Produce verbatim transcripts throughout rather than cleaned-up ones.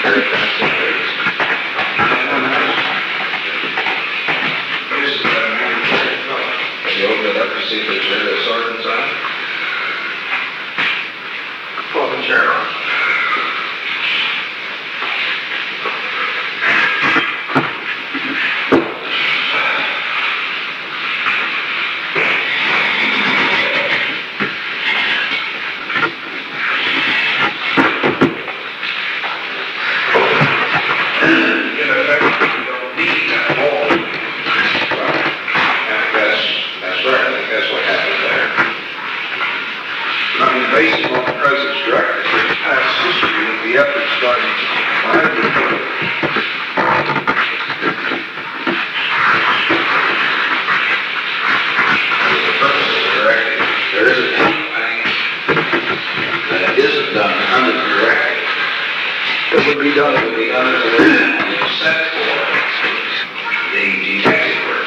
You open it up to see if there's a sergeant's on. Pull the chair on. Based on the President's directive, there's past history of the efforts by the purpose of the directive. There isn't anything that isn't done under the directive. It would be done. It would be done as a except for the detective work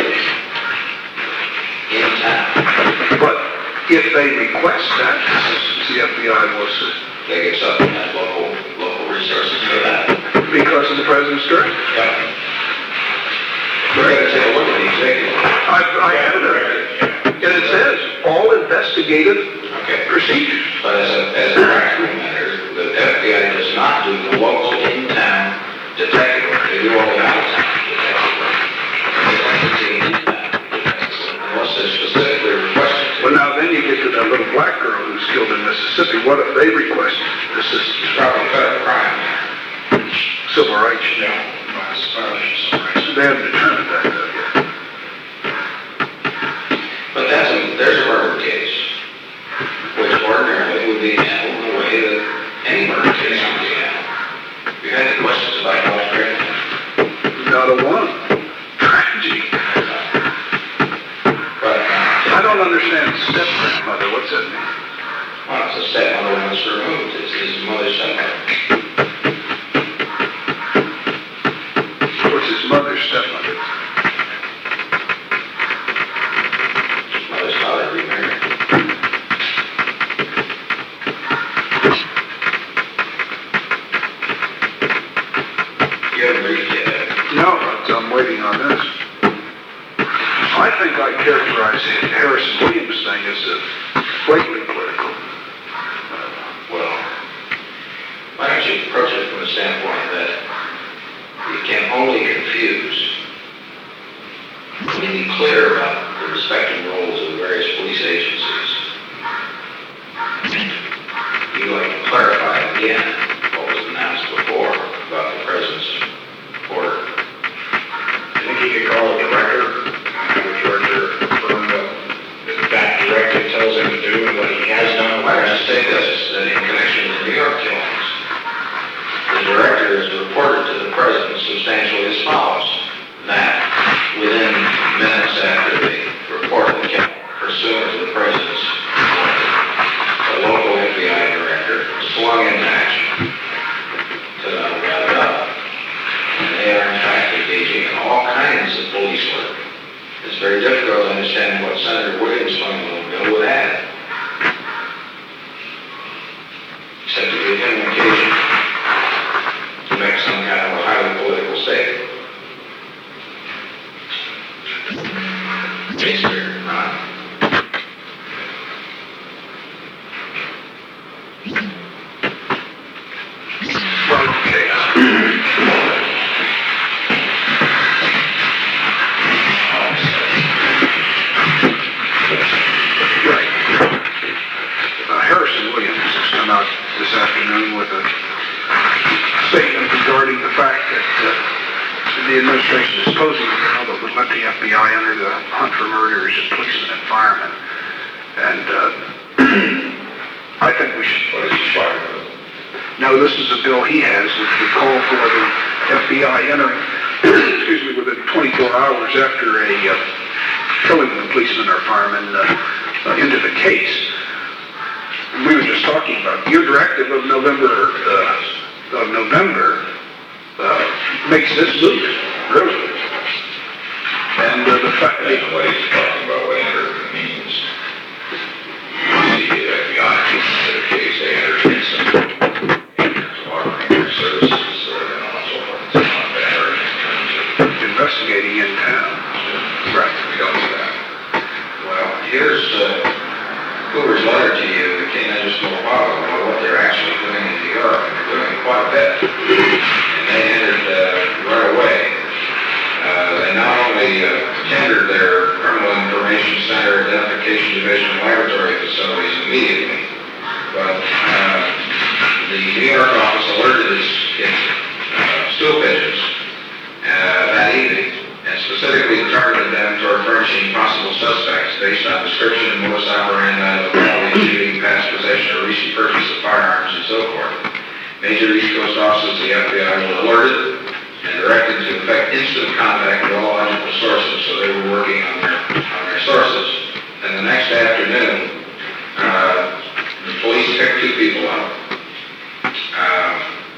in town. But if they request that, the F B I will assist. They get something at local, local resources for that. Because of the President's directive? Yeah. We're going to take a look at the executive. I, I have it there. And it says, all investigative okay. procedures. But as a, as a practical matter, the F B I does not do the local in-town detective work. They do all the out-of-town detective work. They don't do the in-town detective work unless they're specifically requested. Well, now then you get to that little black girl who's killed in Mississippi. What if they request assistance? Probably federal crime. Civil rights. Yeah, it's violation of civil rights. They haven't determined that though yet. But that's a, there's a murder case, which ordinarily would be handled in the way that any murder case would be handled. You had any questions about Wall Street? Not a one. Tragedy. I don't understand step-grandmother. What's that mean? Well, it's a stepmother when it's removed. It's his mother's stepmother. What's his mother's stepmother? His mother's father remarried. You haven't read it yet? No, I'm waiting on this. I think I characterize the Harrison Williams thing as a blatantly political. Uh, well, why don't you approach it from the standpoint that you can only confuse and be clear about the respective roles of the various police agencies. You'd like to clarify again what was announced before about the President's order. I think you could call it the record. That directive tells him to do and what he has done. Why don't you say this, that in connection with the New York killings, the director has reported to the President substantially as follows, that within minutes after the report of the killing, pursuant to the President's order, the local F B I director swung into action to uh, wrap it up. And they are in fact engaging in all kinds of police work. It's very difficult to understand what Senator Williams' fundamental bill would add. Except to give him an occasion to make some kind of a highly political statement. Shakespeare, huh? Well, okay. This afternoon with a statement regarding the fact that uh, the administration is supposing the public would let the F B I enter the hunt for murderers and policemen and firemen. And uh, I think we should... What is he fighting with? No, this is a bill he has which would call for the F B I entering, excuse me, within twenty-four hours after a uh, killing of a policeman or fireman uh, uh, into the case. We were just talking about your directive of November uh, of November uh, makes this moot, really. And uh, the fact that what he's talking about, what enter means, the F B I in the case they enter some offering their services congregating in town. Right, we don't do that. Well, here's uh, Hoover's letter to you that came in just a little while ago about what they're actually doing in New York, and they're doing quite a bit. And they entered uh, right away. Uh, they not only uh, tendered their Criminal Information Center Identification Division laboratory facilities immediately, but uh, the New York office alerted its, its uh, stool pigeons uh, that evening, and specifically targeted them toward furnishing possible suspects based on description, modus operandi, locality, shooting, past possession, or recent purchase of firearms, and so forth. Major East Coast offices of the F B I were alerted and directed to effect instant contact with all logical sources, so they were working on their on their sources. And the next afternoon, uh, the police picked two people up. Uh,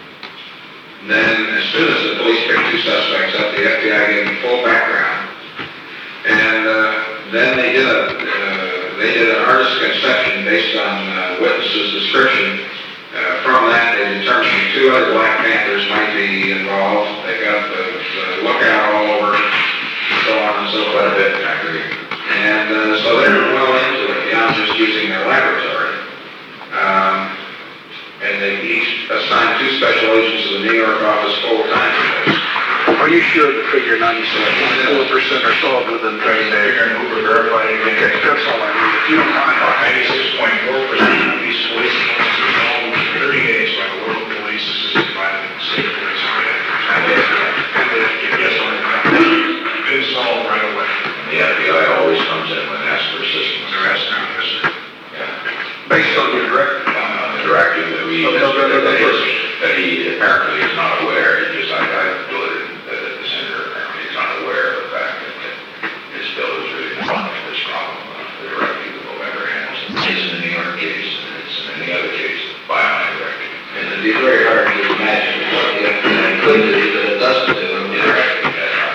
then, as soon as the police picked two suspects up, the F B I gave them full background. And uh, then they did a uh, they did an artist's conception based on uh, witnesses' description. Uh, from that, they determined two other Black Panthers might be involved. They got the, the lookout all over, so on and so forth. Quite a bit, I agree. And uh, so they were well into it beyond just using their laboratory. Um, and they each assigned two special agents to the New York office full time for this. Are you sure the figure ninety-seven point four percent are solved within thirty days? Figuring Hoover verified it again. Okay, that's all I need. If you don't mind, ninety-six point four percent of these police forces are involved within thirty days by the local police, assisted by the state police. And they, and they, yes, been solved right away. The F B I always comes in when asked for assistance. The rest now, yes, sir. based on your directive. On the directive that we, Okay, okay, okay, that, okay. is, that he apparently is not aware. He just, I, I believe that the senator apparently is not aware of the fact that, that his bill is really involved in this problem. Uh, the directive of whoever has. It's in the New York case, and it's in any other case by my directive. And it'd be very hard to imagine what the F B I could do that it doesn't do in the directive.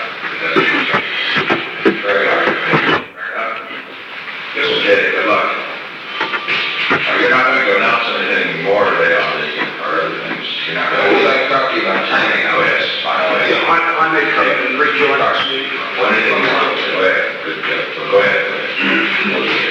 It's very hard to imagine. Fair enough. Yes, okay, good luck. Now, you're not going to announce anything more today on the, or other things. You're not going to. We'd like to talk to you about timing, oh yes, finally. Yeah, I, I may come in and rejoin our meeting. What anything you want, go ahead. Good, good. Go ahead. Go ahead.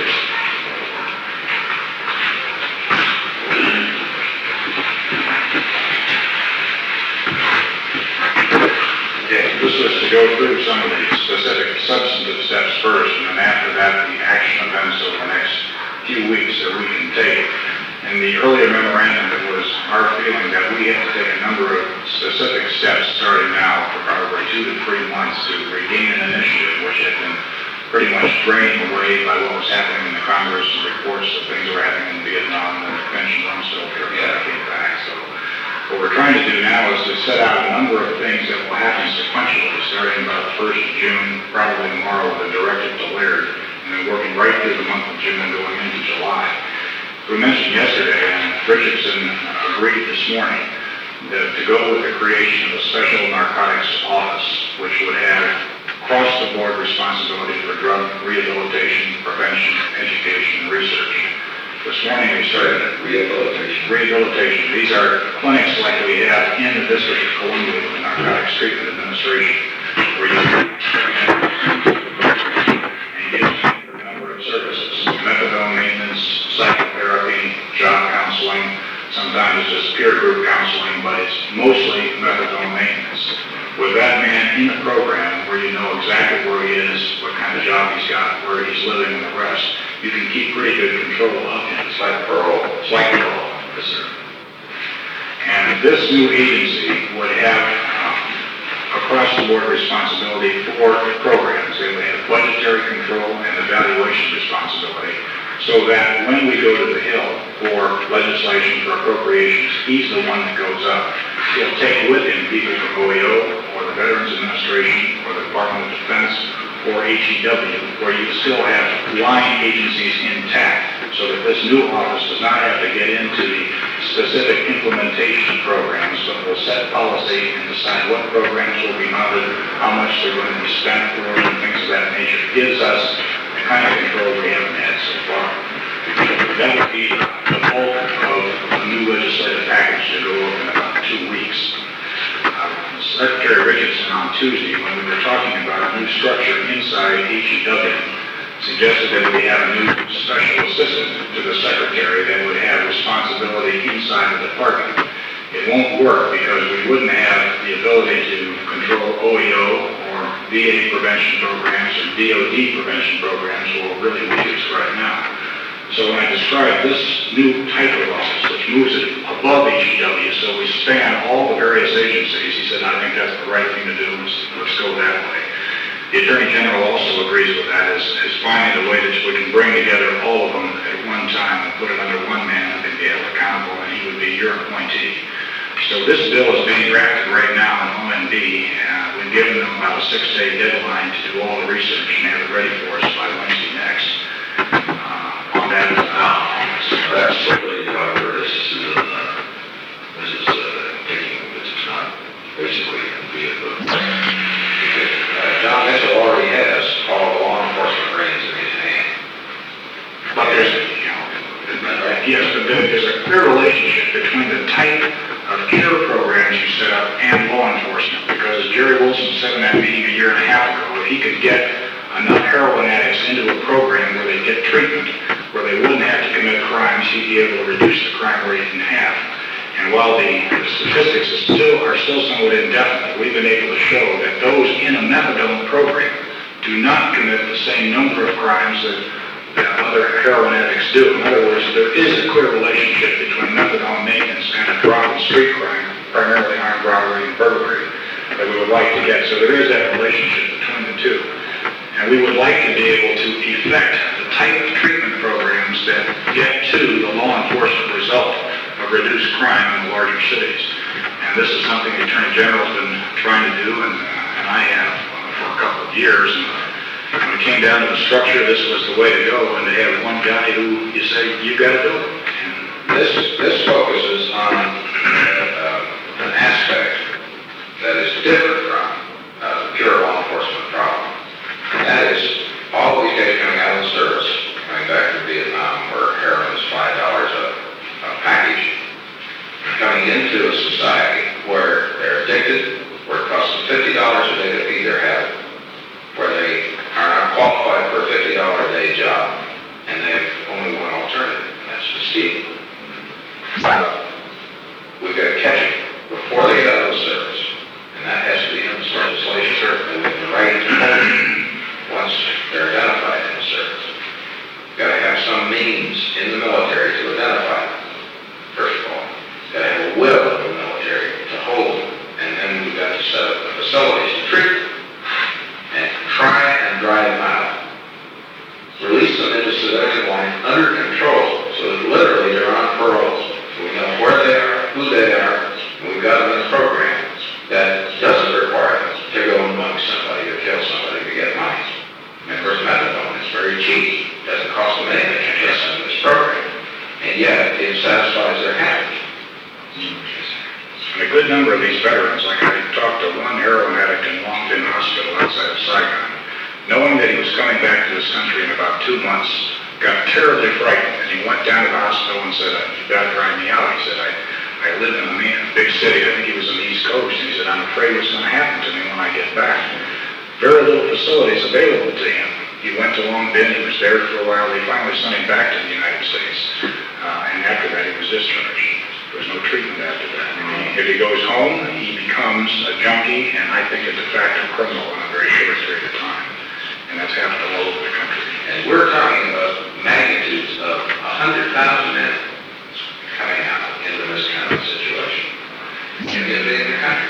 Yeah, this was to go through some of the specific substantive steps first, and then after that, the action events over the next few weeks that we can take. In the earlier memorandum, it was our feeling that we had to take a number of specific steps starting now for probably two to three months to regain an initiative which had been pretty much drained away by what was happening in the Congress and reports of things that were happening in Vietnam and the convention Rumsfeld period that came back. So what we're trying to do now is to set out a number of things that will happen sequentially, starting about the first of June, probably tomorrow with a directive to Laird, and then working right through the month of June and going into July. We mentioned yesterday, and Richardson agreed this morning, that to go with the creation of a special narcotics office, which would have across-the-board responsibility for drug rehabilitation, prevention, education, and research. This morning we started Rehabilitation. rehabilitation. These are clinics like we have in the District of Columbia with the Narcotics Treatment Administration, where you can and get a number of services: methadone maintenance, psychotherapy, job counseling. Sometimes it's just peer group counseling, but it's mostly methadone maintenance. With that man in the program, where you know exactly where he is, what kind of job he's got, where he's living, and the rest, you can keep pretty good control of him. It's like parole. It's like parole. Yes, sir. And this new agency would have um, across-the-board responsibility for programs. They would have budgetary control and evaluation responsibility, so that when we go to the Hill for legislation for appropriations, he's the one that goes up. He'll take with him people from O E O, or the Veterans Administration, or the Department of Defense, or H E W, where you still have line agencies intact, so that this new office does not have to get into the specific implementation programs, but will set policy and decide what programs will be mounted, how much they're going to be spent for, and things of that nature. It gives us the kind of control we haven't had so far. That would be the bulk of a new legislative package to go over in about two weeks. Uh, so Secretary Richardson on Tuesday, when we were talking about a new structure inside H E W, suggested that we have a new special assistant to the secretary that would have responsibility inside the department. It won't work because we wouldn't have the ability to control O E O or V A prevention programs or D O D prevention programs, or really weakest right now. So when I described this new type of office, which moves it above H E W, so we span all the various agencies, he said, I think that's the right thing to do, let's, let's go that way. The Attorney General also agrees with that, is, is finding a way that we can bring together all of them at one time and put it under one man and be held accountable, and he would be your appointee. So this bill is being drafted right now in O M B. Uh, we've given them about a six-day deadline to do all the research and have it ready for us by Wednesday next. Uh, on that, uh, Absolutely, however, this is, uh, this is, uh, taking, this is not basically going to be a book. Uh, John Mitchell already has all the law enforcement reins in his hand. but there's, you know, yes, but there- there's a clear relationship between the type of care programs you set up and law enforcement, because as Jerry Wilson said in that meeting a year and a half ago, if he could get enough heroin addicts into a program where they get treatment, where they wouldn't have to commit crimes, he'd be able to reduce the crime rate in half. And while the statistics are still, are still somewhat indefinite, we've been able to show that those in a methadone program do not commit the same number of crimes that, that other heroin addicts do. In other words, there is a clear relationship between methadone maintenance and a drop in street crime, primarily armed robbery and burglary, that we would like to get. So there is that relationship between the two. And we would like to be able to effect the type of treatment programs that get to the law enforcement result of reduced crime in the larger cities. And this is something the Attorney General's been trying to do, and, uh, and I have uh, for a couple of years. And when it came down to the structure, this was the way to go, and to have one guy who you say, you got to do it. And This, this focuses on uh, an aspect that is different from uh, the pure law enforcement problem. And that is all these guys coming out of the service, coming back to Vietnam, where heroin is five dollars a, a package, coming into a society where they're addicted, where it costs them fifty dollars a day to feed their habit, where they are not qualified for a fifty dollars a day job, and they have only one alternative, and that's to steal. Uh, we've got to catch them before they get out of the service, and that has to be in this legislation, and we have the right to hold them once they're identified in the service. We've got to have some means in the military to identify them, first of all. We've got to have a will of the military to hold them, and then we've got to set up the facilities to treat them, and try and drive them out. Release them into civilian life under control, so that literally they're on parole. So we know where they are, who they are, and we've got them in a program that doesn't require them to go and mug somebody or kill somebody to get money. And of course, methadone is very cheap. It doesn't cost them anything to get them in this program. And yet, it satisfies their habit. And a good number of these veterans, like I talked to one heroin addict in Long Bin Hospital outside of Saigon, knowing that he was coming back to this country in about two months, got terribly frightened, and he went down to the hospital and said, you got to drive me out. He said, I, I live in a big city. I think he was on the East Coast, and he said, I'm afraid what's going to happen to me when I get back. Very little facilities available to him. He went to Long Bin, he was there for a while, they finally sent him back to the United States, uh, and after that he was discharged. There was no treatment after that. If he goes home, he becomes a junkie, and I think a de facto criminal in a very short period of time. And that's happened all over the country. And we're talking about magnitudes of one hundred thousand men coming out into this kind of situation. And in the country.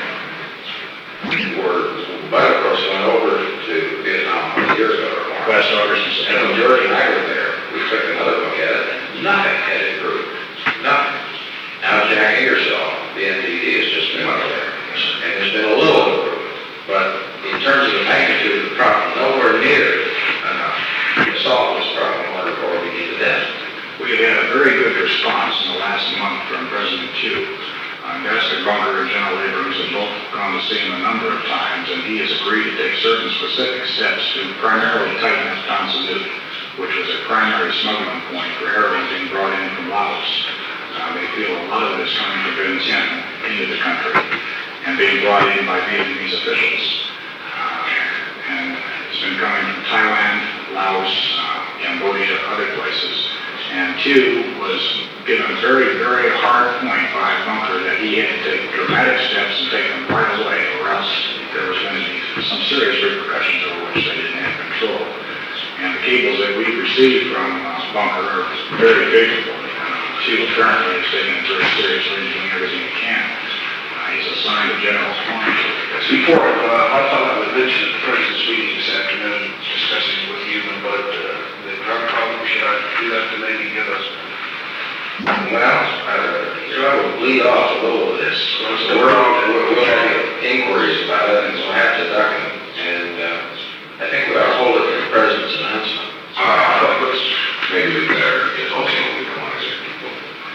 We're, but of course, went over to Vietnam twenty years ago or more. Last August and And September. when George and I were there, we took another look at it, and nothing had improved. Nothing. Now Jack Ingersoll, the N D D, has just been over there. And there's been a little improvement. But in terms of the magnitude of the problem, nowhere near enough to solve this problem or we need to end. We have had a very good response in the last month from President Chu. Uh, Ambassador Bunker and General Abrams have both gone to see him a number of times, and he has agreed to take certain specific steps to primarily tighten up Tan Son Nhut, which was a primary smuggling point for heroin being brought in from Laos. Uh, they feel a lot of it is coming from Vientiane into the country. And and being brought in by Vietnamese officials. Uh, and it's been coming from Thailand, Laos, uh, Cambodia, other places. And two was given a very, very hard point by Bunker that he had to take dramatic steps and take them right away, or else there was going to be some serious repercussions over which they didn't have control. And the cables that we received from uh, Bunker are very favorable. Uh, Chief apparently is taking it very seriously and doing everything he can. Uh, he's assigned a general sponsor. Before, uh, I thought I would mention at the president's meeting this afternoon, discussing with you about uh, the drug problem. Should I do that to maybe give us? Well, uh, you know, I would lead off a little of this. So we're on, we'll we'll have inquiries about it, and we'll have to document. And uh, I think we ought to hold it for the president's announcement. Uh, let's, Maybe we better get also we don't want to get people.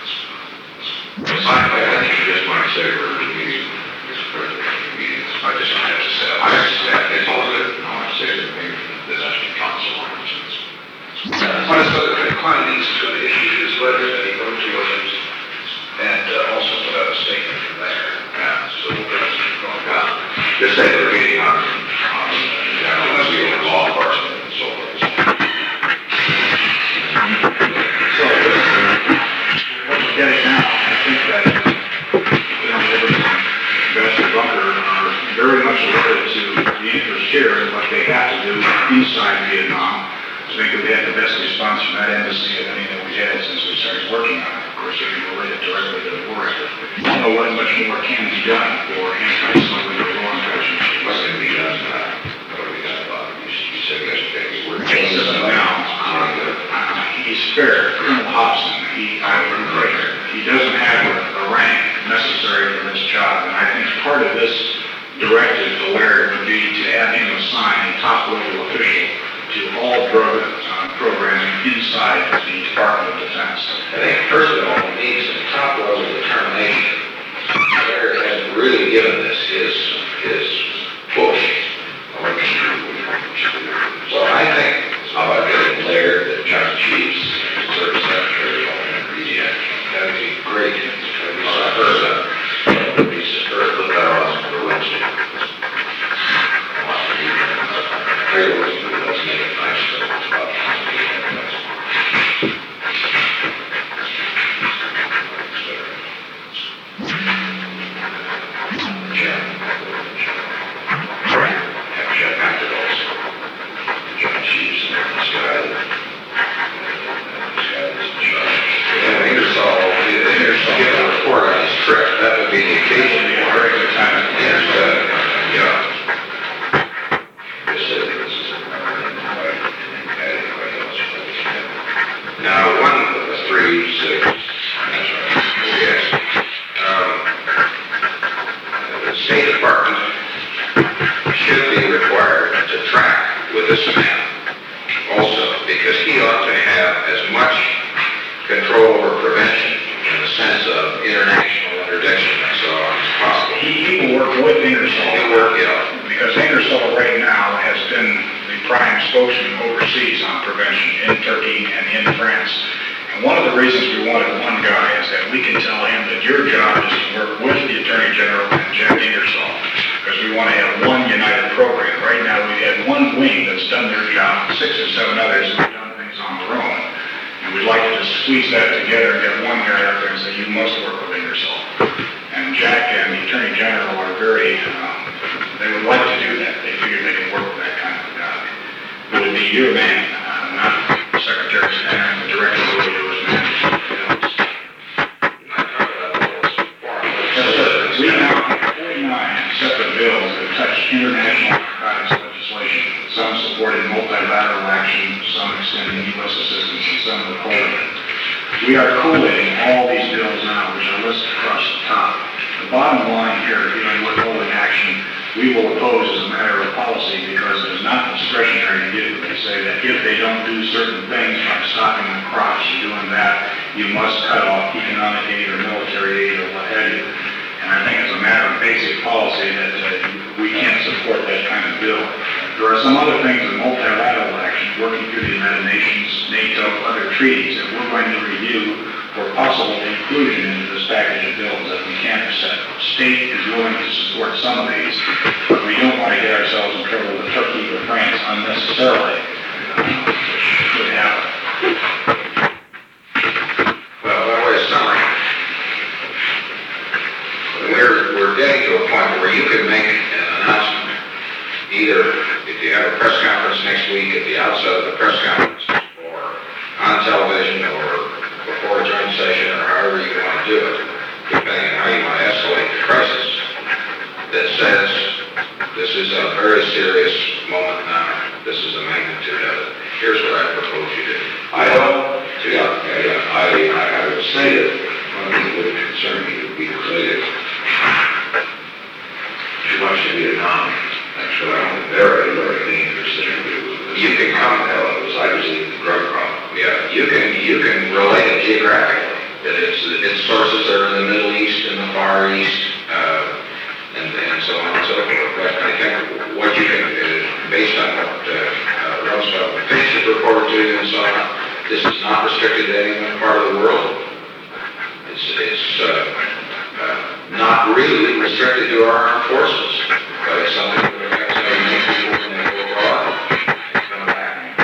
I, I think you just might say we're meeting, Mister President, meetings. I just don't have to say. I understand, it's all good. No, I say that maybe the National Council, for instance. On this other thing, Klein needs to issue his letter that he wrote to Williams, and uh, also put out a statement from there. Yeah. So we'll get us going. Yeah. Just say they're meeting on, on, general field of law enforcement and so forth. So, what we're getting now, I think that General Liberty and Ambassador Bunker are very much alerted to the interest here and what they have to do inside Vietnam. I think we had the best response from that embassy of any that we had since we started working on it. Of course, it can relate it directly to the war effort. I don't know what much more can be done for anti-smuggling or law enforcement. What can be done, uh, what have we done about it? You, you said yesterday we were. Now, uh, uh, he's fair. Colonel Hobson, he, I would agree, he doesn't have a, a rank necessary for this job, and I think part of this directive to Laird would be to have him assign a top-level official to all drug uh, programming inside the Department of Defense. I think, first of all, we need some top-level determination. Laird hasn't really given this his, his push. So I think, how about getting Laird, the Joint Chiefs, Service Secretary, and Region, that'd be great. That'd be superb. That'd be superb. Put that on for Wednesday. Let's make it nice. That would be the occasion. Yeah, very good time. Yes, uh, yeah. Just say this is anybody else. Now, one of the three, six, that's right, yes. Um, the State Department should be required to track with this man also, because he ought to have as much control over prevention in the sense of international interdiction and so on as possible. He, he will work with Ingersoll. He'll work, yeah. Because Ingersoll right now has been the prime spokesman overseas on prevention in Turkey and in France. And one of the reasons we wanted one guy is that we can tell him that your job is to work with the Attorney General and Jack Ingersoll, because we want to have one united program. Right now we have one wing that's done their job, six or seven others who have done things on their own. And we'd like to just squeeze that together and get one guy out there and say, you must work with Ingersoll. And Jack and the Attorney General are very, um, they would like to do that. They figure they can work with that kind of guy. It would be your man, uh, not Secretary Stanton, the director of the U S man. We now have forty-nine separate bills that touch international narcotics legislation. Some supporting multilateral action, some extending U S assistance, and some withholding. We are collating all these bills now, which are listed across the top. The bottom line here, dealing with withholding action, we will oppose as a matter of policy because it is not discretionary to do. They say that if they don't do certain things like stopping the crops or doing that, you must cut off economic aid or military aid or what have you. And I think it's a matter of basic policy that uh, we can't support that kind of bill. There are some other things in multilateral action, working through the United Nations, NATO, other treaties that we're going to review for possible inclusion into this package of bills that we can't accept. State is willing to support getting to a point where you can make an announcement, either if you have a press conference next week at the outset of the press conference, or on television, or before a joint session, or however you want to do it, depending on how you want to escalate the crisis, that says this is a very serious moment now, this is the magnitude of it. Here's what I propose you do. I don't, yeah, yeah, I, I, I would say that one thing that would concern me would be related too much to Vietnam. Actually, I'm very, very interested in it. You can come, it was obviously the drug problem. yeah, you can, you can relate it geographically. That its, its sources are in the Middle East and the Far East, uh, and, and so on and so forth. But I think what you can, uh, based on what uh, uh, Rumsfeld and Finch have reported to you and so on, this is not restricted to any one part of the world. It's, it's uh, uh, not really restricted to our armed forces, but it's something that affects many people when they go abroad and come back.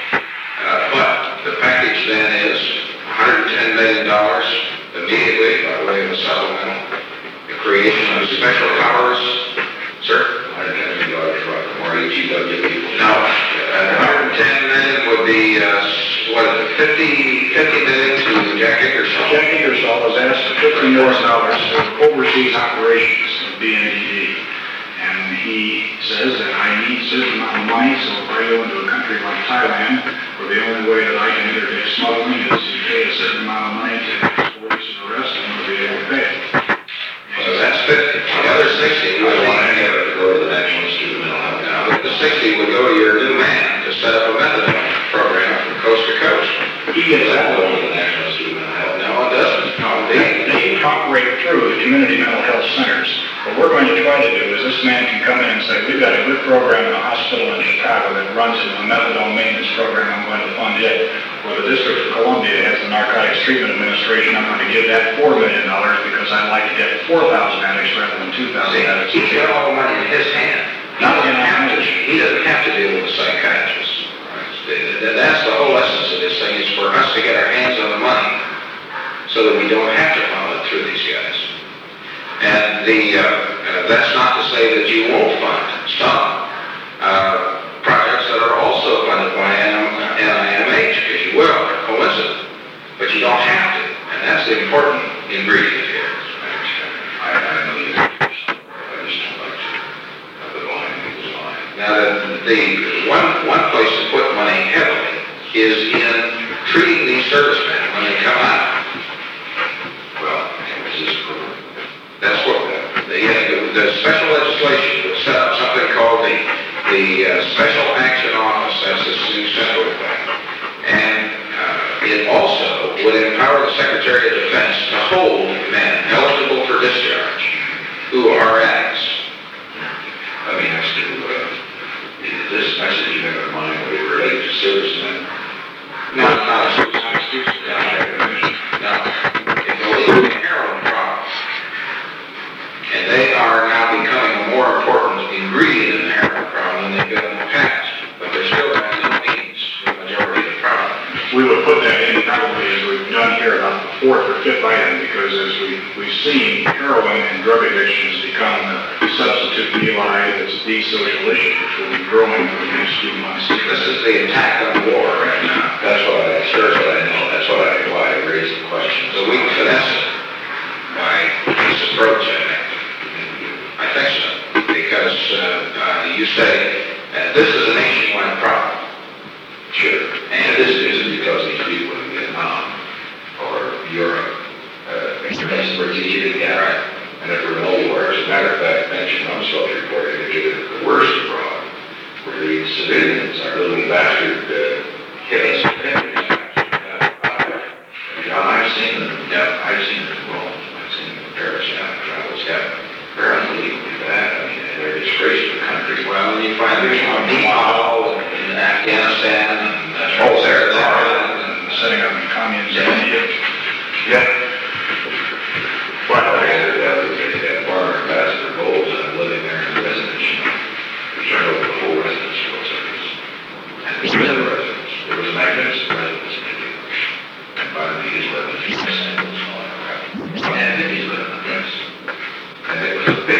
Uh, but the package then is one hundred ten million dollars immediately by way of a supplemental, the creation of special powers. Sir? one hundred ten million dollars for more H E W people. No, uh, one hundred ten million would be, uh, what is it, fifty, fifty million to Jack Ingersoll. Jack Ingersoll was asked for fifty million dollars for overseas operations of B N D D. And he says that I need a certain amount of money, so if I go into a country like Thailand, where the only way that I can interdict smuggling is to pay a certain amount of money to police and arrest, I'm going to be able to pay it. So that's fifty. The other sixty, I would want to be- have it to go to the National Institute of Mental Health. Now, the sixty would go to your new man to set up a methadone program from coast to coast. He gets That that will one. go to the National Institute of Mental Health. No, it doesn't. No, They, indeed. they operate through the community mental health centers. What we're going to try to do is this man can come in and say, we've got a good program in a hospital in Chicago that runs a methadone maintenance program, I'm going to fund it. Or the District of Columbia has the Narcotics Treatment Administration, I'm going to give that four million dollars because I'd like to get four thousand addicts rather than two thousand addicts. He's got all the money in his hand. He Not doesn't in our have to, hand. he doesn't have to deal with a psychiatrist. That's the whole essence of this thing, is for us to get our hands on the money so that we don't have to funnel it through these guys. And the, uh, uh, that's not to say that you won't fund some uh, projects that are also funded by N I M H, because you will, they're coincident. But you don't have to, and that's the important ingredient here. I, I know you. I just don't like to have the line in people's mind. Now, the, the one, one place to put money heavily is in treating these servicemen when they come out. Well, is this for That's what, the, the, the special legislation would set up something called the, the uh, Special Action Office. That's this new central thing. And uh, it also would empower the Secretary of Defense to hold men eligible for discharge who are addicts. Let me ask you, uh, is this message you have in mind would it relate to servicemen? No, not exclusively. No, it's a legal heroin problem. And they are now becoming a more important ingredient in the heroin problem than they've been in the past. But they're still by no means the majority of the problem. We would put that in probably as we've done here about the fourth or fifth item, because as we, we've seen, heroin and drug addiction has become the substitute meal that's the social issue, which will be growing over the next few months. This is the attack on war right now. That's what I, sure, that's what I know. That's what I, why I raised the question. So we can finesse it by this approach, I think. I think so. Because uh, uh, you say, uh, this is a nationwide problem. Sure. And this isn't because these people in Vietnam or Europe, uh, that's where it's easy to get. Right. And if we're in war, as a matter of fact, mentioned on self-report indicated that the worst abroad, where the civilians are little bastard uh, hits. John, I've seen them. Yeah, I've seen them in Rome. I've seen them in Paris. Yeah, travels. Yeah, they're unbelievably bad. I mean, they're a disgrace to the country. Well, and you find there's no Nepal and in Afghanistan and uh, Oh, there, there, and setting up communes in India. Yeah. Well, they had, uh, they had former ambassador Bowles and living there in the residence, you know. We turned over the whole residence to us. And it was a residence. It was a magnificent residence in India. And by the his living, he was samples and all that crap. And then he's living in the place. And it was a big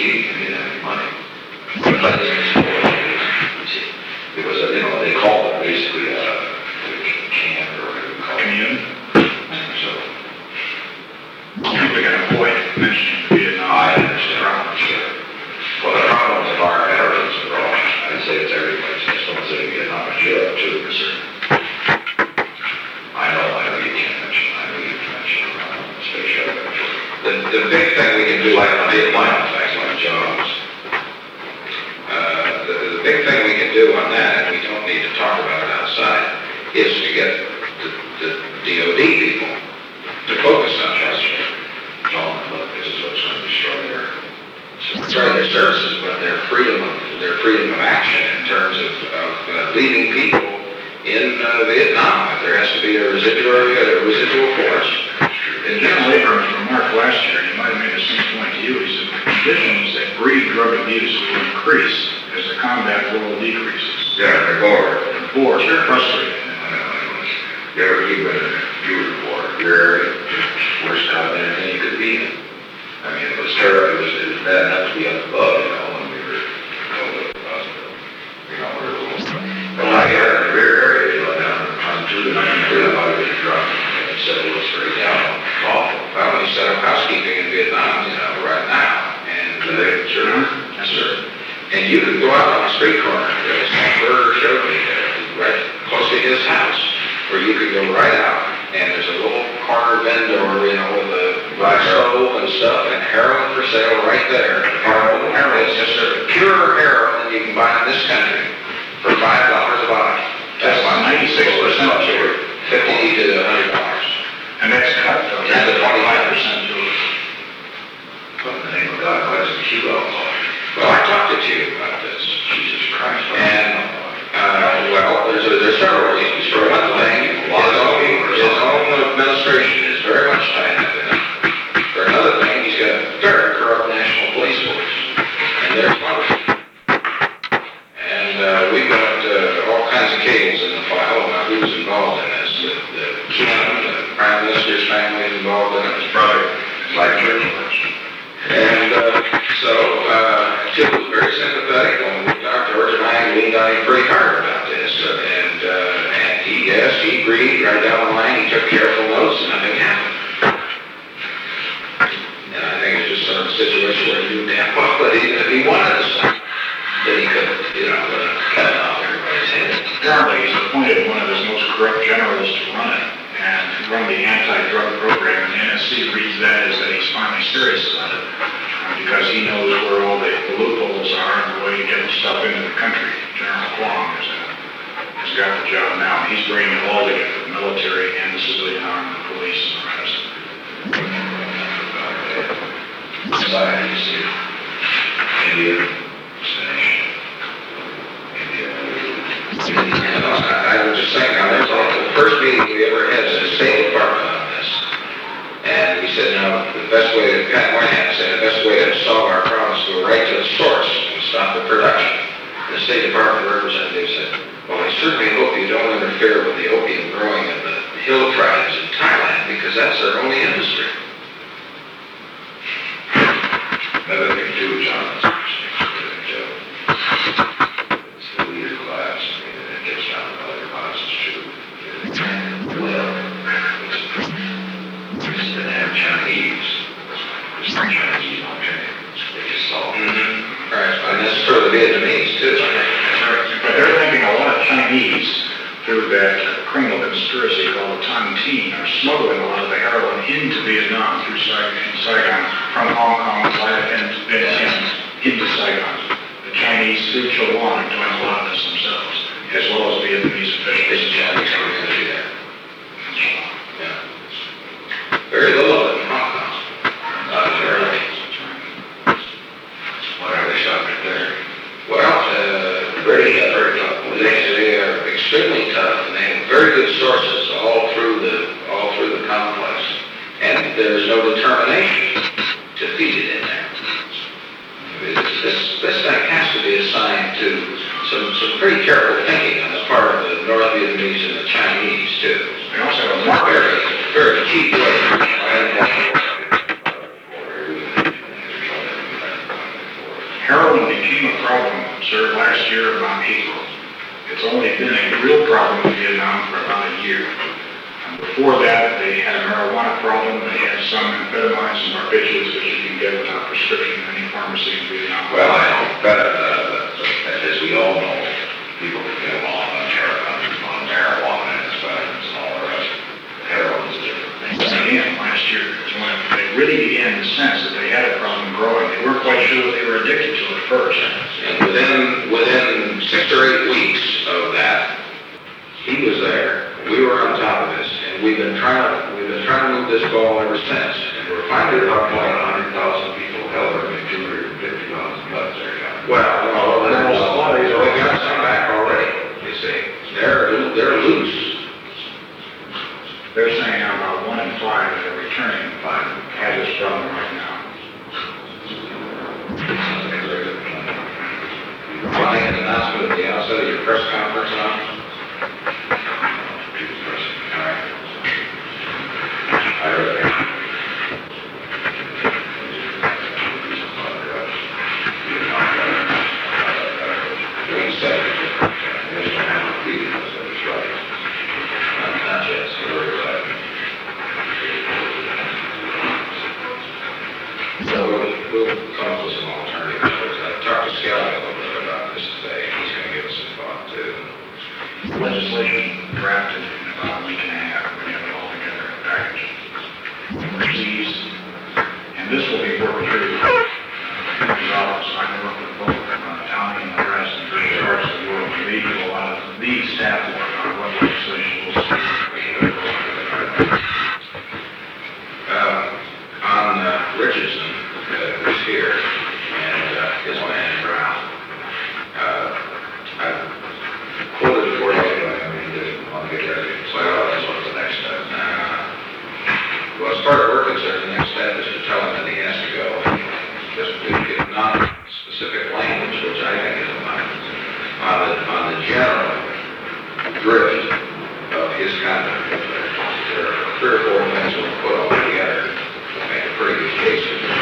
cheap, you didn't have any money. But that isn't cheap. Because, uh, you know, they call it basically a can or whatever you call it. Commune. So, We got a point mentioning Vietnam. I understand, sure. Well, the problem with our veterans are all, I'd say it's every place, I just don't say Vietnam, it's Europe too, for certain. I know, I know you can't mention, I know you can mention, uh, space shuttle. The, the big thing we can do, like on the Atlanta, thanks, like jobs. Uh, the, the big thing we can do on that, and we don't need to talk about it outside, is to get the, the D O D people to focus on trust. John, look, this is what's going to destroy their, destroy their services, but their freedom of, their freedom of action in terms of, of uh, leading people in uh, Vietnam. If there has to be a residual, a residual force. And General Abrams remarked last year, and he might have made the same point to you, he said the conditions that breed drug abuse will increase as the combat role decreases. Yeah, they're bored. The board, Sure. frustrated. You're, you were, you were bored. You're worst goddamn thing you could be in. I mean, it was terrible. It was, it was bad enough to be up above, you know, when we were, you know, with the hospital. You know, we're a little, well, I got in the rear area, you know, down on two, and I didn't feel like it was dropping. And so it was straight down. Awful. Well, we set up housekeeping in Vietnam, you know, right now. And, uh, they, sure, yes, sir. And you could go out on a street corner. There's one burger showed me there, right close to his house, where you could go right out, and there's a little corner vendor, you know, with a black stove and stuff, and heroin for sale right there. Heroin, heroin, it's just a pure heroin that you can buy in this country for five dollars a bottle. That's why ninety-six percent cheaper, fifty to a hundred dollars. And that's cut to And the twenty-five percent to it. What in the name of God, what is a kilo? Well, I talked to you about this. Jesus Christ. And, uh, well, there's, a, there's several reasons. For one thing, his own, his own administration is very much tied up in it. For another thing, he's got a very corrupt national police force. And there's one of them. And uh, we've got uh, all kinds of cables in the file about who's involved in this. The, the Kim, the Prime Minister's family is involved in it. His brother, like Church. And uh, so, uh, Chip was very sympathetic when we talked to George and I leaned on him pretty hard about this. Uh, and uh, and he, yes, he agreed right down the line. He took careful notes and nothing happened. And I think it's just sort of a situation where he knew damn well that even if he wanted to stop, that he could, you know, uh, cut it off everybody's head. Apparently, he's appointed one of his most corrupt generals to run it, and to run the anti-drug program, and the N S C reads that as that he's finally serious about it, uh, because he knows where all the, the loopholes are and the way to get the stuff into the country. General Kwong is, uh, has got the job now. He's bringing it all together, the military and the civilian arm, the police, and the rest. Society, see, India, Spanish, India. You know, I, I was just saying, I remember the first meeting we ever had as a State Department on this. And we said, no, the best way to, Pat Moynihan said, the best way to solve our problems is to go right to the source and stop the production. The State Department representative said, well, I certainly hope you don't interfere with the opium growing in the hill tribes in Thailand, because that's their only industry. Another thing too, John, is interesting, it's the leader class, I mean, it gets down to other classes too. Well, it's going to have Chinese, there's no Chinese on Chinese, they just saw. Mm-hmm. Right, and that's for the Vietnamese too. But they're thinking a lot of Chinese through that uh, criminal conspiracy called the Tong Teen are smuggling a lot of the heroin into Vietnam through Saigon, Saigon from Hong Kong and Vietnam into Saigon. The Chinese through Chilwon are doing a lot of this themselves, as well as Vietnamese officials. It's a Chinese community there. Yeah. Very little of it in Hong Kong. Not very. Why are they shopping there? Well, uh, very, uh, very tough. They, they are extremely tough, and they have very good sources all through the all through the complex. And there's no determination to feed it in there. This, this, this thing has to be assigned to some, some pretty careful thinking on the part of the North Vietnamese and the Chinese, too. They also have a Not market. very, very cheap way. Heroin became a problem, sir, last year around April. It's only been a real problem in Vietnam for about a year. And before that, they had a marijuana problem, they had some amphetamines and barbiturates, which you can get without prescription in any pharmacy in Vietnam. Well, I know, but, uh, as we all know, people can get along on heroin, on marijuana and amphetamines and all the rest. Heroin is a different thing. Again, last year is when they really began to sense that they had a problem growing. They weren't quite sure what they were addicted to at first. And within, within six or eight weeks of that, he was there, we were on top of this, and we've been trying to, we've been trying to move this ball ever since. And we're finally at about point a hundred thousand people, hell, there may be two hundred fifty thousand bucks there. Well, no, there's a lot of these, we got some back already, you see. They're, they're loose. They're saying now about one in five that are returning have this problem right now. Wanting an announcement at the outset of your press conference on? All right. I heard it. Doing seven. There's no hand of feeding us, that is right. Not, not yet, so we're glad. So we'll, we'll come up with some alternatives. I talked to Scott a little bit about this today, and he's going to give us some thought too. Legislation drafted in about a week and a half, we have it all together in a package. Please, and this will be worked through uh, the office. I can work with both uh, Tommy and the rest and various parts of the world. We do a lot of these staff work on what legislation will see. Uh, on uh, Richardson, uh, who's here, and uh, his man Brown. Uh, I quoted for you, but I mean, didn't want to get ready. So well, that's what's the next step. Uh, well, as far as we're concerned, the next step is to tell him that he has to go. Just give non-specific language, which I think is enough, on the, on the general drift of his conduct. There are three or four things we'll put all together to make a pretty good case for this.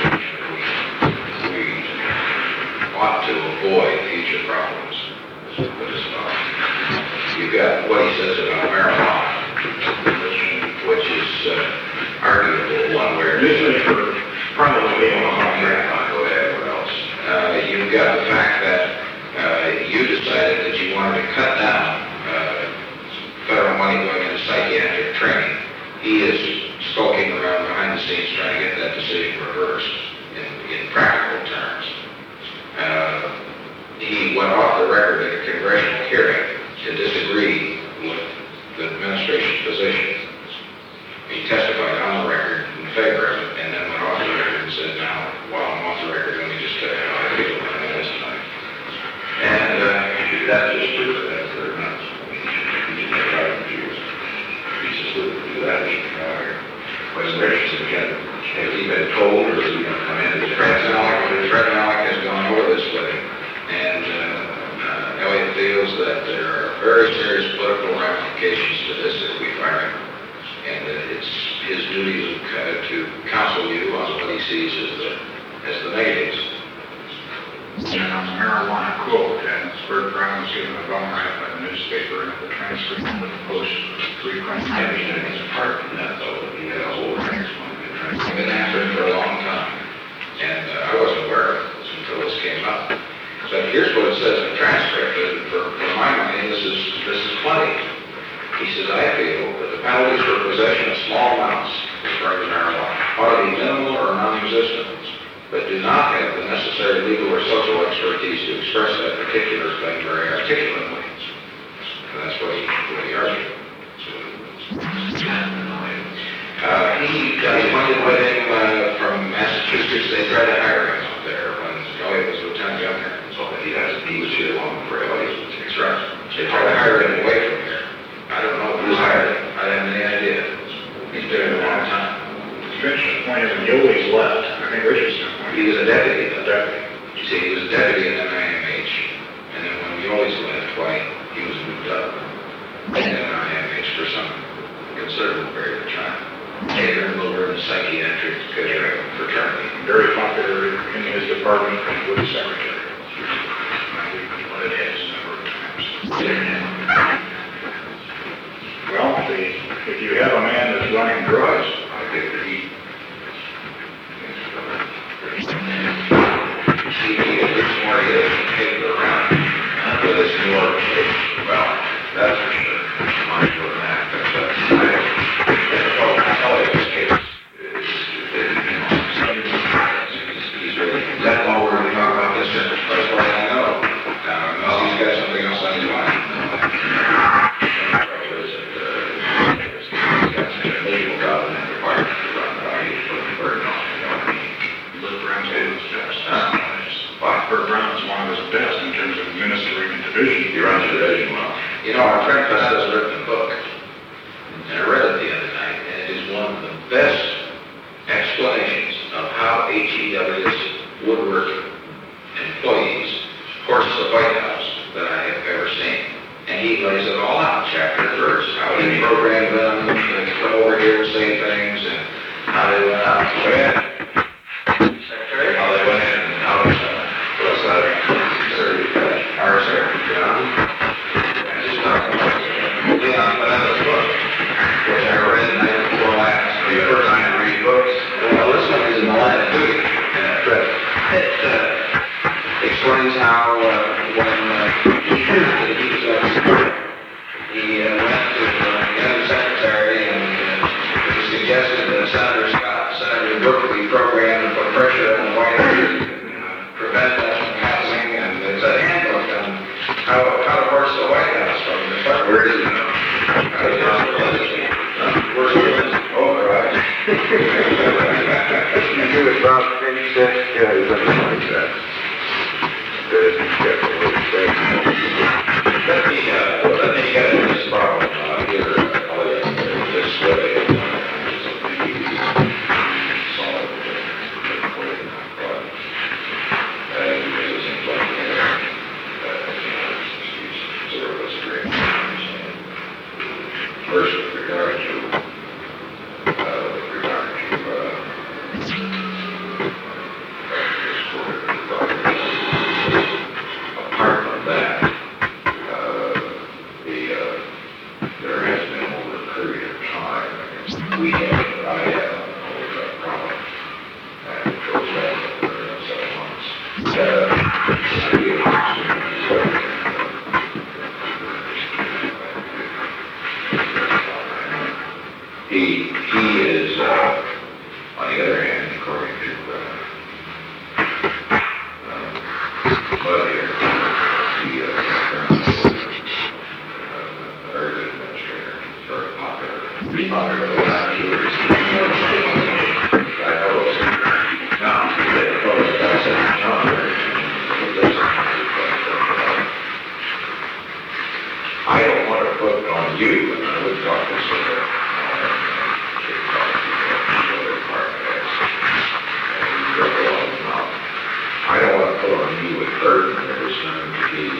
We, we ought to avoid future problems. Put this about. You've got what he says about marijuana, which, which is uh, arguable one way or the Usually for probably being on other. Go ahead, what else? Uh, you've got the fact that uh, you decided that you wanted to cut down uh, federal money going into psychiatric training. He is skulking around behind the scenes trying to get that decision reversed in, in practical terms. Uh, he went off the record at a congressional hearing to disagree with the administration's position. He testified on the record in favor of it, and then went off the record and said, now, while I'm off the record, let me just tell you how I feel about this tonight. And uh, that's just stupid. That's very much. He's just trying to confuse. He's just looking to do that. What's Richardson again? Has he been told, or is he going to come in? Fred Malik, Fred Malik has gone over this with him, and uh, uh, Elliott feels that there are very serious political ramifications to this if we fire him, and uh, it's his duty to, uh, to counsel you on what he sees as the, as the negatives. And on the marijuana quote, and Bert Brown was given a bum rap by the newspaper and the transcript of the post three crime. I mean, he's apart from that, though. He had a whole transcript. I've been after him for a long time, and uh, I wasn't aware of this until this came up. But here's what it says in the transcript, and for, for my money, this is, this is plenty. He says, I feel that the penalties for possession of small amounts, referring to marijuana, ought to be minimal or non-existent, but do not have the necessary legal or social expertise to express that particular thing very articulately. And that's what he, what he argued. Uh, he, he went with him uh, from Massachusetts. They tried to hire him up there when Elliott was lieutenant governor. So he has, he was here long before Elliott was That's right. They tried to hire him away from here. I don't know who hired him. I have any idea. He's been here a long time. Richardson appointed when Yolis left. I think Richardson appointed. He was a deputy. A deputy. You see, he was a deputy in the I M H, and then when Yolis left, why, he was moved up in the I M H for some considerable period of time. Catering over in the psychiatric uh, fraternity. Very popular in his department and with the secretary. already is capable around with this new organization. Well, that's for sure. I'm doing that. That's, that's, I, well, that's all it is, case. He's really, is that all we're going to talk about this year? That's what I know. Now, unless he's got something else on his mind. Legal government requirement to run, but I hate to put the burden on, you know what I mean? Bert Brown's one of his best. Bert Brown's one of his best in terms of administering and division. He runs the division well. You know, our friend Panetta's written a book, and I read it the other night, and it is one of the best explanations of how H E W's woodwork employees course the White House that I have ever seen. And he lays it all out, chapter and verse, how he programmed them to come over here and say things, and how they went out. Go ahead. Secretary? How they went in, and how it's, uh, what's that? Sir, our sir, John. And just talking about Leon Panetta's book, which I read the night before last. For your first time to read books? Well, this one is in the line of duty. It uh, explains how uh, when uh, he was uh, he uh, went to uh, the young secretary and uh, he suggested that Senator Scott, Senator Brookley program and put pressure on the White House to uh, prevent that from happening, and it's a handbook on how, how to horse the White House from the start. Where is it now? How to horse the legislature. Where's the legislature? Oh, right. You do about any secretary, something like that. There's a careful with Let me, uh, let me get at this problem, uh, here, uh, this way. Solve it quick, but, uh, because it seems like, uh, uh, sort of a string. First, with regard to, uh, with regard to, uh, apart from that, uh, the, uh, there has been over a period of time, we have, I have, over that problem, and it goes back over several months. Uh, I feel extremely He, he is, uh, on the other hand, according to, uh, Well, here, the, uh, uh, very good administrator, very popular, pretty popular with our viewers. I know those. Now, they call it, I said, John, I don't want to put on you, and I would talk to some I don't want to put on you a burden that is going to be,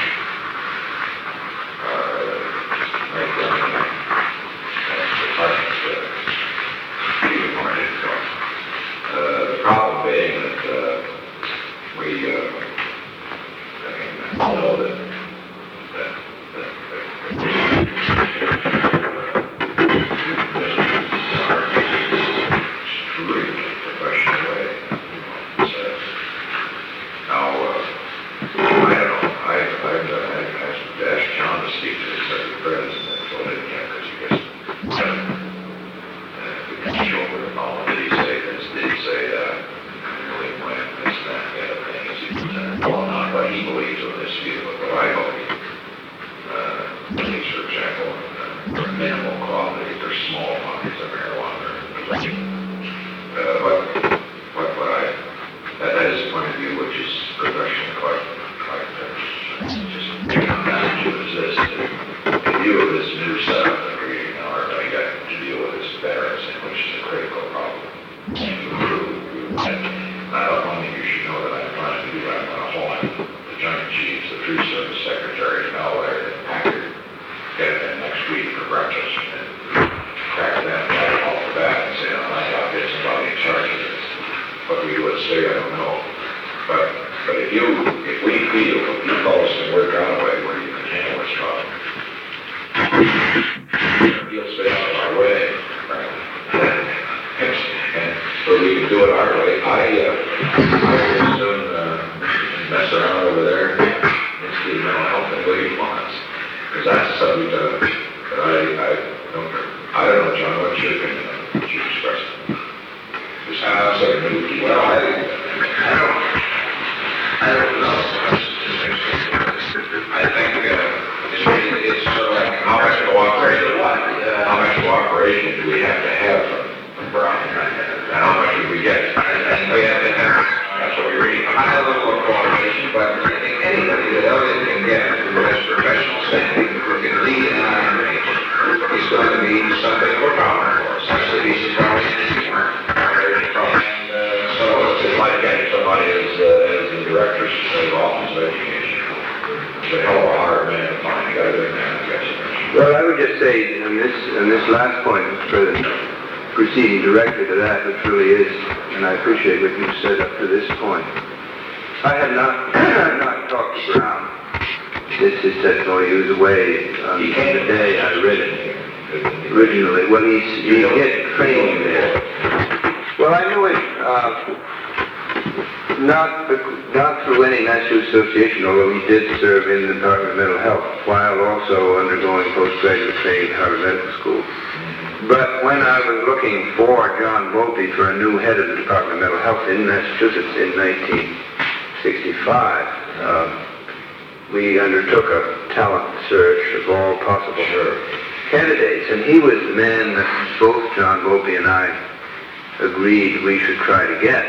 uh, like, uh, the department, uh, even more difficult. Uh, the problem being that, uh, we, uh, I mean, I know that, that, that, that, extremely professional way. So, now, uh, I don't know, I, I've, uh, I've asked John to speak to the secretary president, and told him, yeah, because you guys, uh, we can show over the phone, did he say this, did he say that, really went, this, that, the other thing, is he, uh, well, not what he believes in this field, but what I believe. Uh, these, for example, uh, minimal quantities, they're small quantities of marijuana, uh, but, what, what I, That, that is a point of view which is professionally quite, quite, uh, just come down to is this, in view of this new setup that we're getting now, are going to deal with this veterans, which is a critical problem. And I don't think you should know that I'm trying to do that. I'm going to hold the Joint Chiefs, the Tree Service Secretary, and all there, and Packard, get them next week for breakfast, and crack them right off the bat and say, oh, my God, there's somebody in charge of this. What we would say, I don't know. But but if you, if we feel, if you call us and work out a way where you can handle this problem, you'll stay out of our way, right? and so we can do it our way. I, uh, I will soon uh, mess around but, uh, but I, I don't, I don't know, John, what's your opinion on what you expressed? Just how, so, well, I, I don't, I don't know. I think, uh, it's, it's sort of like, how much cooperation, how much cooperation do we have to have from, from Brown? And how much do we get? I think we have to have That's what we read. a high level of cooperation, but I think anybody that Elliot can get who has professional standing, who can lead an iron range, is going to be something of a problem for us. That's the reason why we need to work. And, uh, so, It's like getting somebody as, uh, as the director of office of education. It's a hell of a hard man to find. You got a good man, I guess. Well, I would just say, on this, on this last point, Mister President, proceeding directly to that, which really is, and I appreciate what you've said up to this point. I have not, I have not talked to Brown. This is testimony. He was away on the day I read it originally. Well, he's, he get training there. Well, I knew it, uh, not, not through any national association, although he did serve in the Department of Mental Health, while also undergoing postgraduate training at Harvard Medical School. But when I was looking for John Volpe for a new head of the Department of Mental Health in Massachusetts in nineteen sixty-five, um, we undertook a talent search of all possible candidates, and he was the man that both John Volpe and I agreed we should try to get.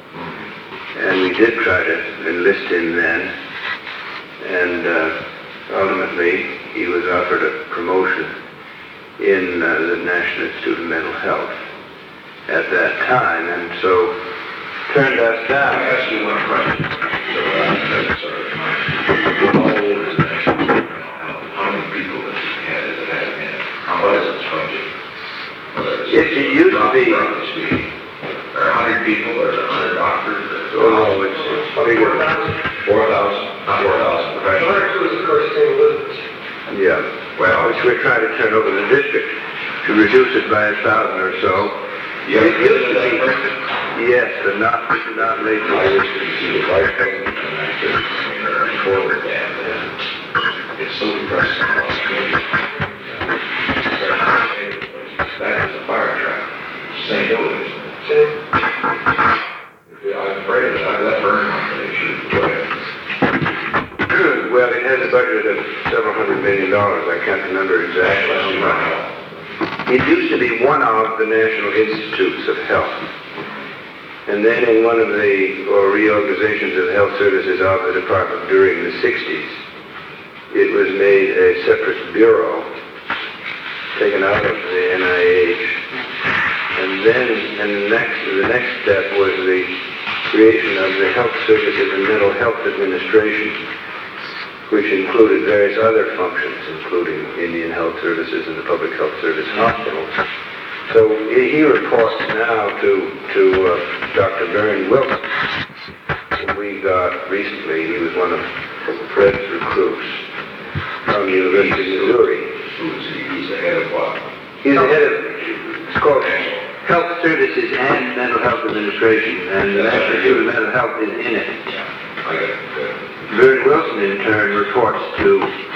And we did try to enlist him then, and uh, ultimately he was offered a promotion in uh, the National Institute of Mental Health at that time, and so turned us Let me down. ask you one question. So, uh, sort of, how old is the National Institute of Mental Health? How many people does it have, does it have in it? How what is its budget? It, it used to be, Roughly speaking. Are a hundred people, or is it a hundred doctors? oh no, it's it's bigger. Four thousand, not four thousand professionals. Yeah, well, which we're trying to turn over the district to reduce it by a thousand or so. You ever It used visited to that be, person? yes, but not, not I lately. used to see the vice president and I said, I mean, they're forward and uh, it's so depressing. That is a fire trap. Same building, isn't it? I'm afraid of that. That burned my place. Go ahead. Well, it has a budget of several hundred million dollars. I can't remember exactly. It used to be one of the National Institutes of Health. And then in one of the or reorganizations of the health services of the department during the sixties, it was made a separate bureau, taken out of the N I H. And then and the next, the next step was the creation of the Health Services and Mental Health Administration, which included various other functions, including Indian Health Services and the Public Health Service hospitals. So he he reports now to to uh, Doctor Vern Wilson, who we got recently. He was one of Fred's recruits from the University of Missouri. Who's he? He's the head of what? He's the head of, it's called Health Services and Mental Health Administration, and the National Institute of Mental Health is in it. Yeah, I get it. Good. Vern Wilson, in turn, reports to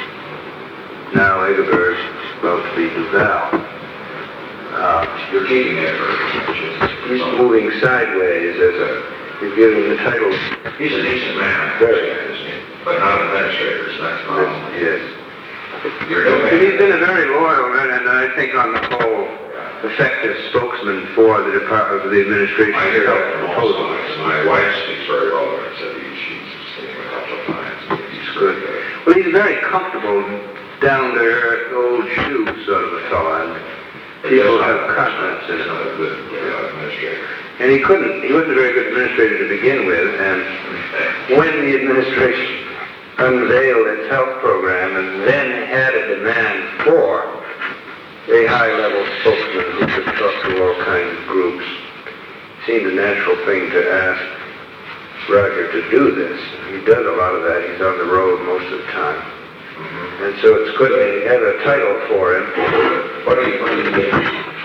now Egerberg, about to be Duval. Uh, You're keeping that very he's moving sideways as a, he's giving the title. He's a decent man. Very. Isn't he? But not an administrator, so that's the problem. Yes. You're But doing he's been a very loyal man, and I think on the whole, effective spokesman for the Department of the Administration I of hear that Health from all proposals. sides. My wife speaks very well of it. Said he, she's seen him a couple of times. He's Good. good. Well, he's a very comfortable, down-to-earth, old shoe sort of a fellow, and people have confidence in He's him. not a good uh, administrator. And he couldn't, he wasn't a very good administrator to begin with, and when the administration unveiled its health program and then had a demand for a high-level spokesman who could talk to all kinds of groups, it seemed a natural thing to ask Roger to do this. He does a lot of that. He's on the road most of the time. Mm-hmm. And so it's good that he has a title for him. What do you, what do you mean?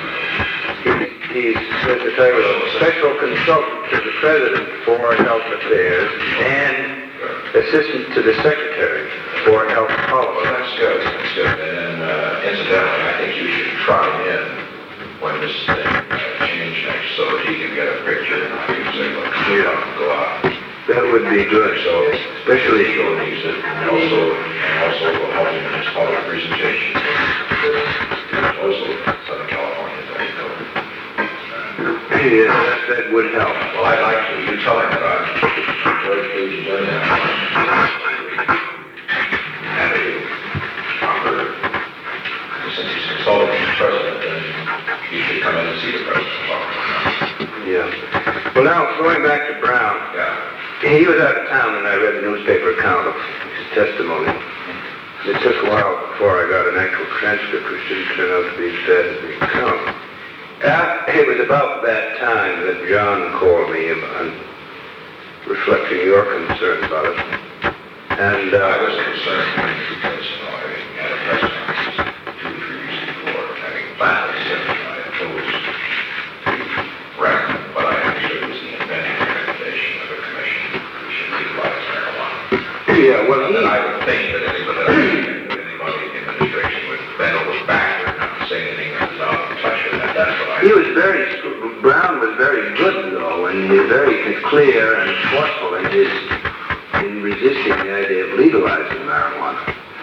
He's, there's the title of Special Consultant to the President for Health Affairs and Assistant to the Secretary for Health Well, Policy. that's good. That's good. And when this thing uh, changed next so that he can get a picture and I can say, look, you know, go out. That would be good. So, Especially, Eagle needs it, and also, and also will help him in his public presentation. Also, Southern California, there you go. yes, that, that would help. Well, I'd like to, you tell him that I'm very pleased to learn that. Happy to offer, since he's consulting the president, then you should come in and see the president. Yeah. Well, now, going back to Brown. Yeah. He was out of town and I read the newspaper account of his testimony. It took a while before I got an actual transcript, which didn't turn out to be as bad as the account. Uh, it was about that time that John called me and reflecting your concern about it. And uh, I was concerned because, you know, I had a press conference two or three weeks before, having flatly said that I opposed to recommend, but I actually was the inventing recommendation of a commission which should legalize marijuana. yeah, well, And he, I would think that anybody, that anybody in the administration would bend over backward and not say anything that's not in touch with that. That's what I. he was very, Brown was very good though, and he was very clear and forceful in his, in resisting the idea of legalizing marijuana.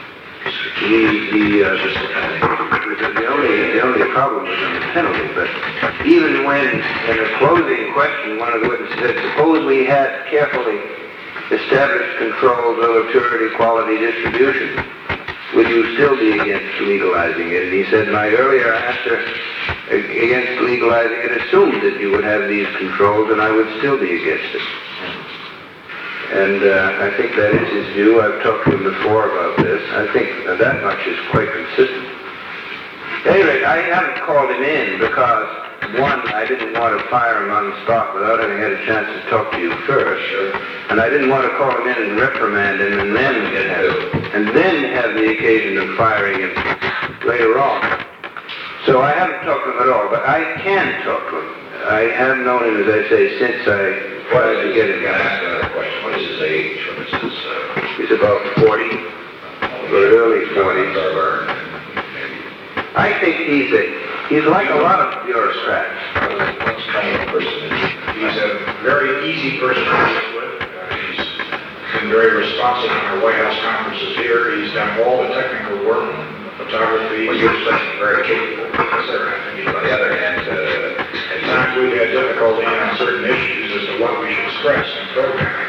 He, he, uh, Just the kind of the only, the only problem was on the penalty, but even when, in a closing question, one of the witnesses said, suppose we had carefully established controls over purity, quality, distribution, would you still be against legalizing it? And he said, my earlier answer against legalizing it assumed that you would have these controls, and I would still be against it. And uh, I think that is his view. I've talked to him before about this. I think that much is quite consistent. At any rate, I haven't called him in because, one, I didn't want to fire him on the spot without having had a chance to talk to you first. Sure. And I didn't want to call him in and reprimand him and then have, and then have the occasion of firing him later on. So I haven't talked to him at all, but I can talk to him. I have known him, as I say, since I tried to get him. Can I ask another question? What is his age? What is his, uh... He's about forty, or early forties. I think he's a, he's like a lot of bureaucrats. What kind of person is he? He's a very easy person to work with. Uh, he's been very responsive in our White House conferences here. He's done all the technical work, photography. Well, you're saying very capable. Yes, sir. I think he's On the other hand, uh, At times we've had difficulty on certain issues as to what we should stress in programming.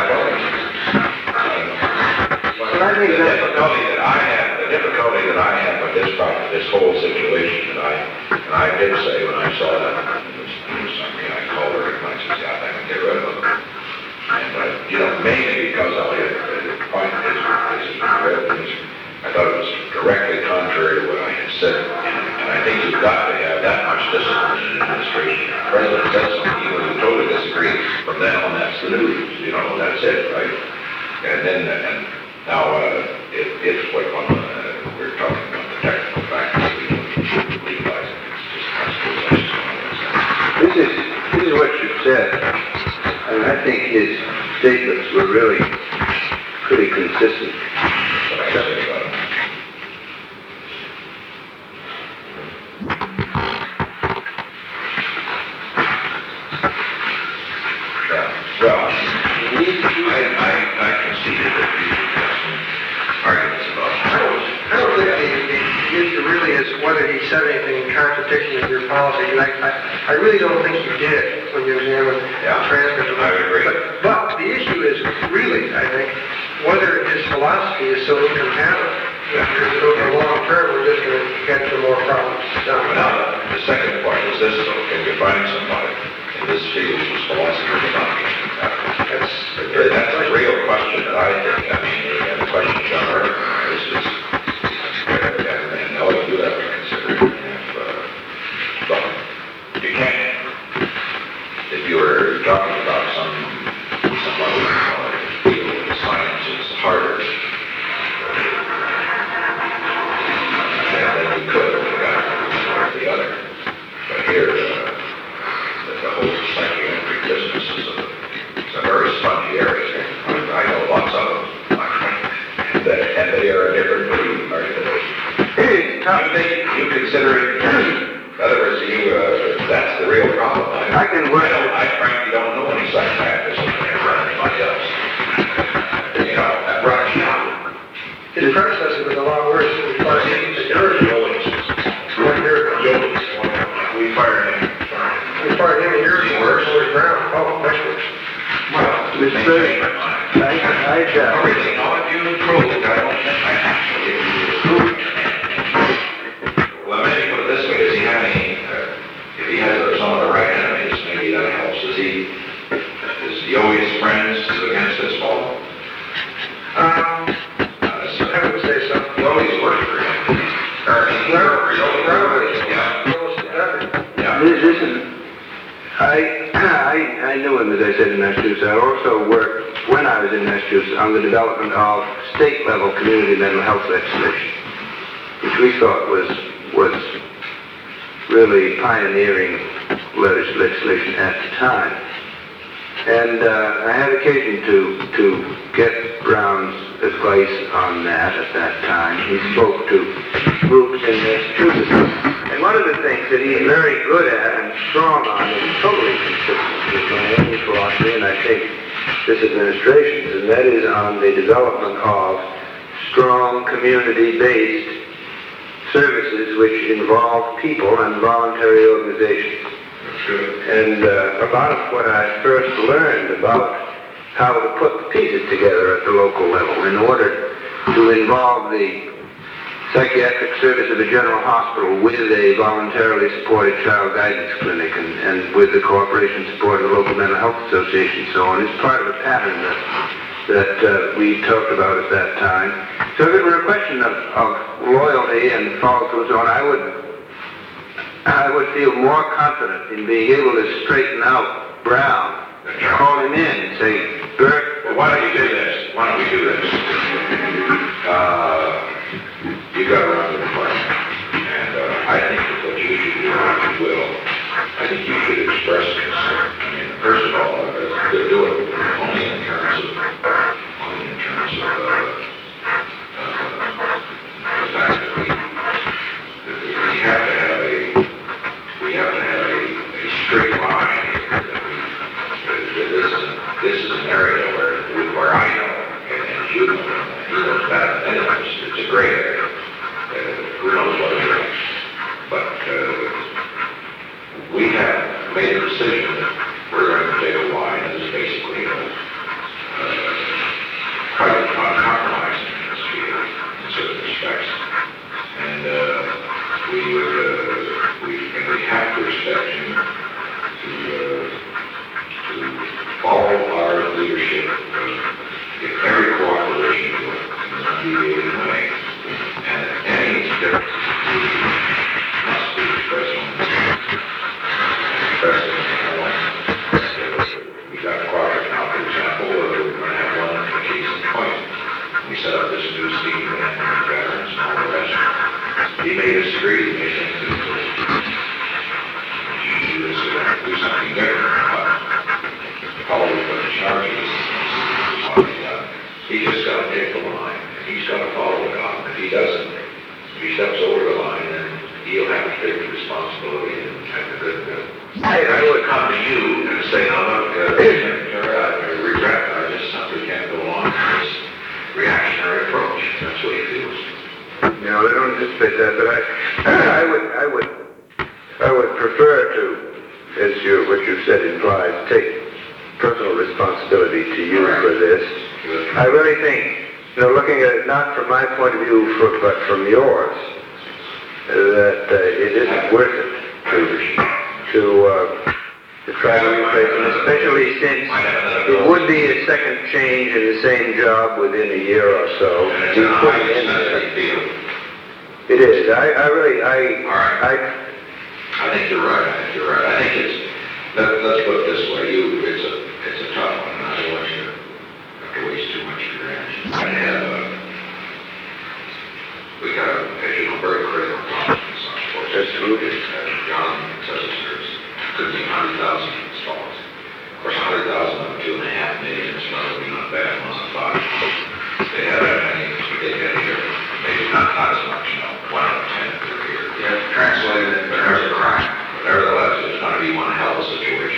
But I think the difficulty that I have, the difficulty that I have with this problem, this whole situation, that I, and I did say when I saw that, it was, it was something I called her and I said, yeah, I can get rid of them. And, uh, you know, mainly because I had, the point is, is, is, I thought it was directly contrary to what I had said. And I think you've got to have that much discipline in administration. The president said something, even if you totally disagree, from then on, that's the news, you know, that's it, right? And then, and now, uh, if, if what uh, we're talking about the technical factors, we can legalize it. It's just constitutional. This is, this is what you said. I mean, I think his statements were really pretty consistent. What I say about it. Yeah, well, I, I, I conceded that you have some arguments about I don't, I don't think the, the issue really is whether he said anything in contradiction of your policy. And I, I, I really don't think he did when you examine Yeah, the transcript. I would agree. But, but the issue is really, I think, whether his philosophy is so incompatible that over the long term we're just going to get some more problems done. But now, the second point is this, though, can you find somebody in this field whose philosophy is not incompatible? That's, That's a real question that I think, I mean, the question John Earth is just, and, and all you have to consider, if, uh, well, you can't, if you were talking about some, some other uh, field where the science is harder, yeah, then you could have got one or the other. But here, uh, the, the whole psychiatric business is a, it's a very spongy area. I, I know lots of them. that, and they are a different breed, are they? It's tough. You think, you consider it, in other words, you, uh, I can work. I don't, I frankly don't know any such practice that they run anybody else. You know, that runs now. His predecessor was a lot worse. It was fired him a year ago. One year ago. We fired him. We fired him a year ago. Worse. It was Brown. Oh, much worse. Well, Mister they President, changed my mind. I, I, uh, Really, no, if you improve, I don't think I actually improve. Well, let me put it this way, does he have any, uh, if he has some of the right enemies, maybe that helps. Is he, is he always friends against this fellow? Um, Uh, so- I would say so. He always worked for him. Or he worked for him. Yeah, Almost nothing. yeah. This, this is, I, I, I knew him, as I said, in Massachusetts. I also worked, when I was in Massachusetts, on the development of state-level community mental health legislation, which we thought was, was really pioneering legis- legislation at the time. And uh, I had occasion to, to get Brown's advice on that at that time. He spoke to groups in Massachusetts. And one of the things that he's very good at and strong on is totally consistent with my own philosophy, and I think this administration's, and that is on the development of strong community-based services which involve people and voluntary organizations. And uh, a lot of what I first learned about how to put the pieces together at the local level in order to involve the psychiatric service of a general hospital with a voluntarily supported child guidance clinic and, and with the cooperation support of the local mental health association and so on is part of a pattern that, that uh, we talked about at that time. So if it were a question of, of loyalty and follow-through and so on, I would I would feel more confident in being able to straighten out Brown, call him in and say, Bert, Well, why don't you do this? Why don't we do this? Uh, you got to run the department. And uh, I think that what you should do, if you will, I think you should express concern. I mean, first of all, uh, to do it only in terms of, only in terms of uh, uh, the fact that we, that we have to have a, we have to have a, a straight line here. That we, that this is, this is an area where, where I know, and, and you know, he knows better than any of us, it's a gray area. Uh, who knows what it is? But uh, we have made a decision that we're going to take a line that is basically uh, uh, quite uncompromising in this field in certain respects. And uh, we would, uh, we, and we have to expect him to, uh, to follow our leadership, uh, give every cooperation to it in an undeviating way. And any difference must be expressed on the expressed in the line. We got Quadrant now, for example, uh, we're going to have one in the case in point. We set up this new scheme and veterans and all the rest. He may disagree, he may think that uh, you should do this or that, do something different. But Paul was put in charge of this. He just got to take the line, and he's got to follow it up. If he doesn't, if he steps over the line, then he'll have to take the responsibility and have the good. Uh, I, I would come to you and say, "Now look, uh, I regret, I just simply can't go along with this reactionary approach." That's what he feels. you know, they don't anticipate that, but I, I would, I would, I would prefer to, as you, what you said implies, take personal responsibility to you for this. I really think, you know, looking at it not from my point of view, for, but from yours, uh, that uh, it isn't worth it to to, uh, to try to replace him, especially since it would be a second change in the same job within a year or so. And it's You a put high him in there. sensitive field. It is. I, I really, I, All right. I, I think you're right. I think you're right. I think it's. Let, let's put it this way. You, it's a, it's a tough one. And I don't want you to have to waste too much of your energy. I have. Uh, we got, a, as you know, very critical problems in some sports. Absolutely. Uh, John says there's could be a hundred thousand installs. Of course, a hundred thousand of two and a half million is probably not bad on the five. They have that many. They get here. Maybe not, not as much. You know, one out of ten per year. Yeah, translated in terms of crime. Nevertheless, it's going to be one hell of a situation.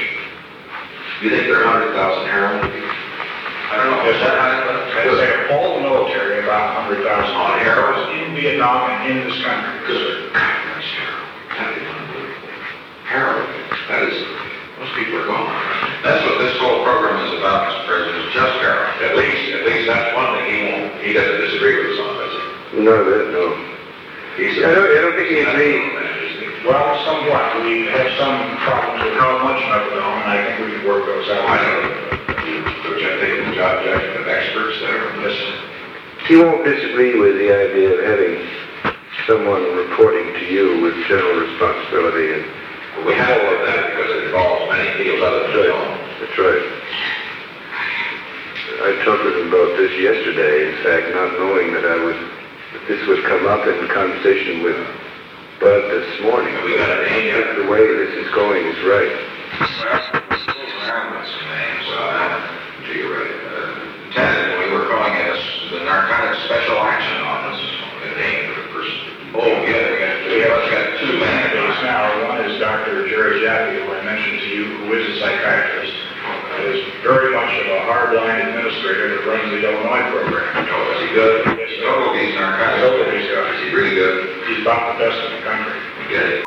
Yes, sir. I'd say of all the military, about one hundred thousand heroes in Vietnam and in this country. Good. God, that's terrible. That is unbelievable. Heroin. That is, most people are gone. That's what this whole program is about, Mister President, is just heroin. At least, at least that's one thing he won't, he doesn't disagree with us on, does he? No, that, no. He's I don't, I don't think he agrees. Well, somewhat. We have some problems with how much methadone, and I think we can work those out. I don't know. Which I think the job judgment of experts there. Yes. He won't disagree with the idea of having someone reporting to you with general responsibility and... Well, we have all of that because it involves many fields other than his own. That's right. I talked with him about this yesterday, in fact, not knowing that I would, that this would come up in conversation with Bud this morning. We got a name yet? The way this is going is right. To you, right. Uh, Lieutenant, we were calling it the Narcotics Special Action Office. The name of the person. Oh, yeah, we got, we have got two Candidates men. now. One is Doctor Jerry Jaffe, who I mentioned to you, who is a psychiatrist. Is very much of a hardline administrator that runs the Illinois program. Oh, is he good? Yes, sir. Oh, he's narcotics. Oh, he's good. Is he really good? He's about the best in the country. Get it.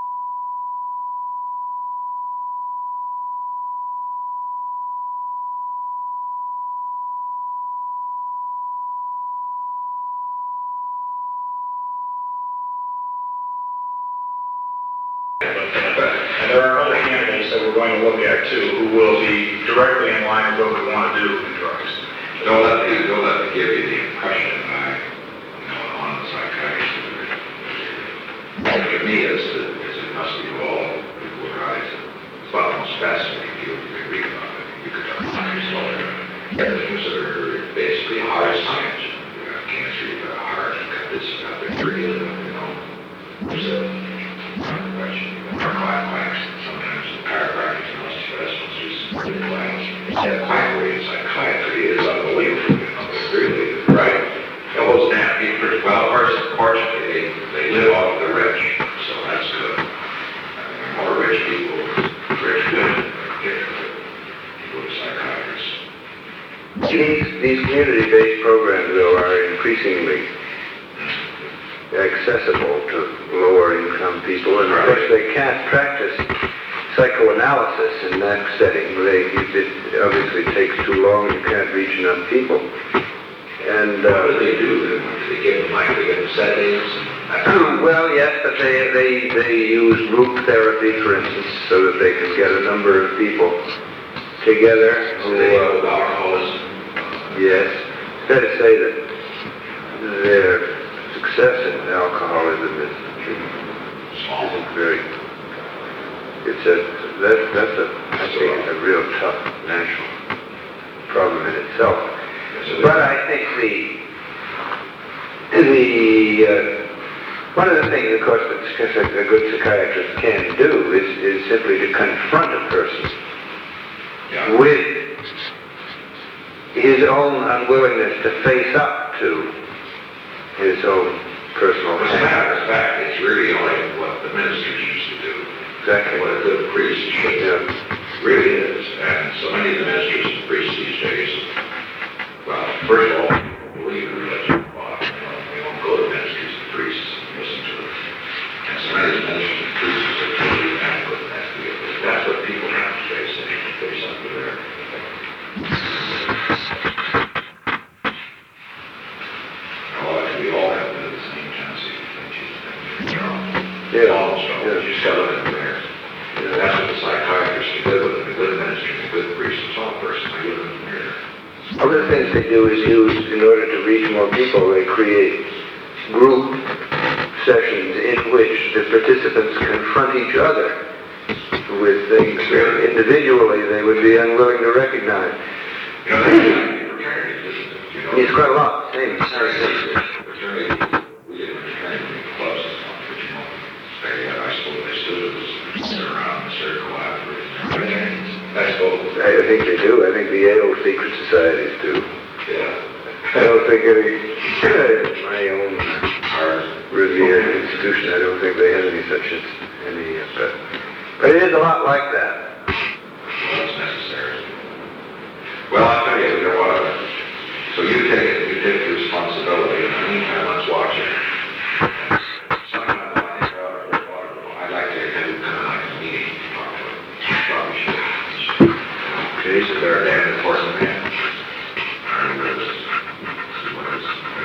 And there are other candidates that we're going to look at too, who will be directly in line with what we want to do in drugs. Don't let me, don't let me give you the impression I, you know, on the psychiatrist. To me, is that is it must be all people are right. It's about the most fascinating field you can read about it. You could talk about yourself. Things that are basically hard science. You got cancer, you got heart, you got this, you got bacteria, you know. There's a question. You got quacks, sometimes the chiropractic and osteopaths, there's class. And quackery in psychiatry is unbelievable. You know, it's really, right? And those damn people, well, first, fortunately, they, they live off the rich, so that's good. I mean, more rich people, rich good, people with psychiatrists. These, these community-based programs, though, are increasingly accessible to lower-income people, and of course they can't practice psychoanalysis in that setting. They, it obviously takes too long, you can't reach enough people. And uh, What do they do then? Do they give them, like, they give them settings? And well, yes, but they, they, they use group therapy, for instance, so that they can get a number of people together so who, they uh, go with alcoholism. yes, it's fair to say that their success in alcoholism is, Small. isn't very, it's a, that, that's a, I think it's a real tough national problem in itself. So But I think the, the, uh, one of the things, of course, that a good psychiatrist can do is, is simply to confront a person yeah. with his own unwillingness to face up to his own personal As a pain. matter of fact, it's really only what the ministers used to do. Exactly. What a good priest should do. Yeah. Really is. And so many of the ministers and priests these days, well, first of all, believe in religion. Well, you know, they won't go to ministers and priests and listen to them. And so many of the ministers and priests are totally inadequate in that field. That's what people have to face. They have to face up to there. Well, we all have the same tendency to think you know, Yeah. almost all. Yeah. You just gotta look in the mirror. Yeah. That's what the psychiatrist can do with a good minister, a good priest, a tall person. They look in the mirror. Other things they do is use, in order to reach more people, they create group sessions in which the participants confront each other with things that individually they would be unwilling to recognize. You know, that's like fraternities, isn't it? You know, It's quite a lot, same. Fraternities, fraternities, we didn't fraternity clubs and stuff, but you know, they, I suppose they still do this. They're around, they're collaborating. Fraternities, I suppose. I think they do. I think the Yale secret societies do. Yeah. I don't think any, my own Our revered institution, I don't think they have any such, any, uh, but, but it is a lot like that. Well, it's necessary. Well, I tell you, you know what,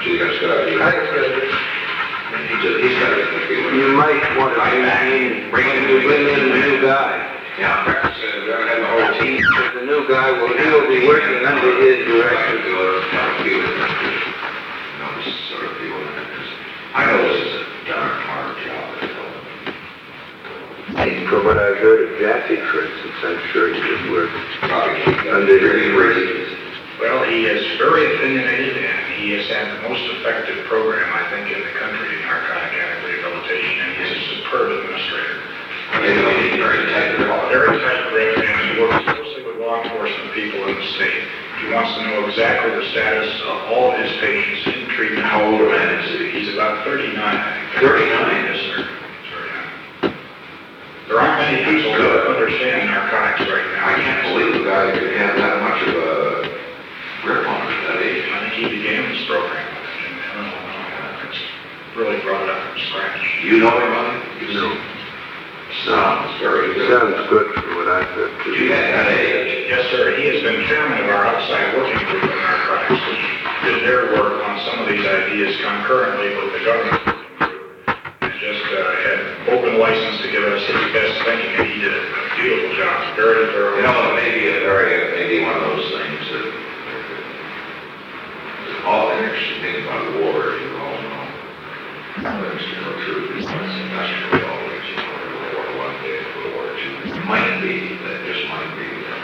See, that's a good I idea. think it's good. And he's, a- he's got a good feeling. You might want to bring in, bring in, bring in a new guy. Yeah, perhaps, uh, we're gonna have the whole team. Because the new guy will, he will be working under his Like direction. to do a, kind of feel it. You know, this sort of feeling. I know this is a darn hard job, you know. From what I've heard of Jaffe, for instance, I'm sure he would work Probably keep that under his very direction. Well, he is very opinionated, and he has had the most effective program, I think, in the country in narcotic addict rehabilitation, and he's a superb administrator. You know, he's very tight. Very tight grip, and he works closely with law enforcement people in the state. He wants to know exactly the status of all of his patients in treatment. How old a man is he? He's about thirty-nine, I think. thirty-nine? Yes, sir. Very young. There aren't many people that understand narcotics right now. I can't believe a guy could have that much of a grip on it at that age. I think he began this program with it in Illinois. It's really brought it up from scratch. You know him, Mike? You No. see? Sounds very good. Sounds good from what I've heard too. You had that age. Yes, sir. He has been chairman of our outside working group on narcotics, which did their work on some of these ideas concurrently with the government working group. And just uh, had open license to give us his best thinking, and he did a beautiful job, very thorough. You know, it may be a very, it may be one of those things that, that all the interesting thing about war, as you all know, that's, you know, true, it's industrial always, you know, World War One, day, World War Two, it might be, that just might be, that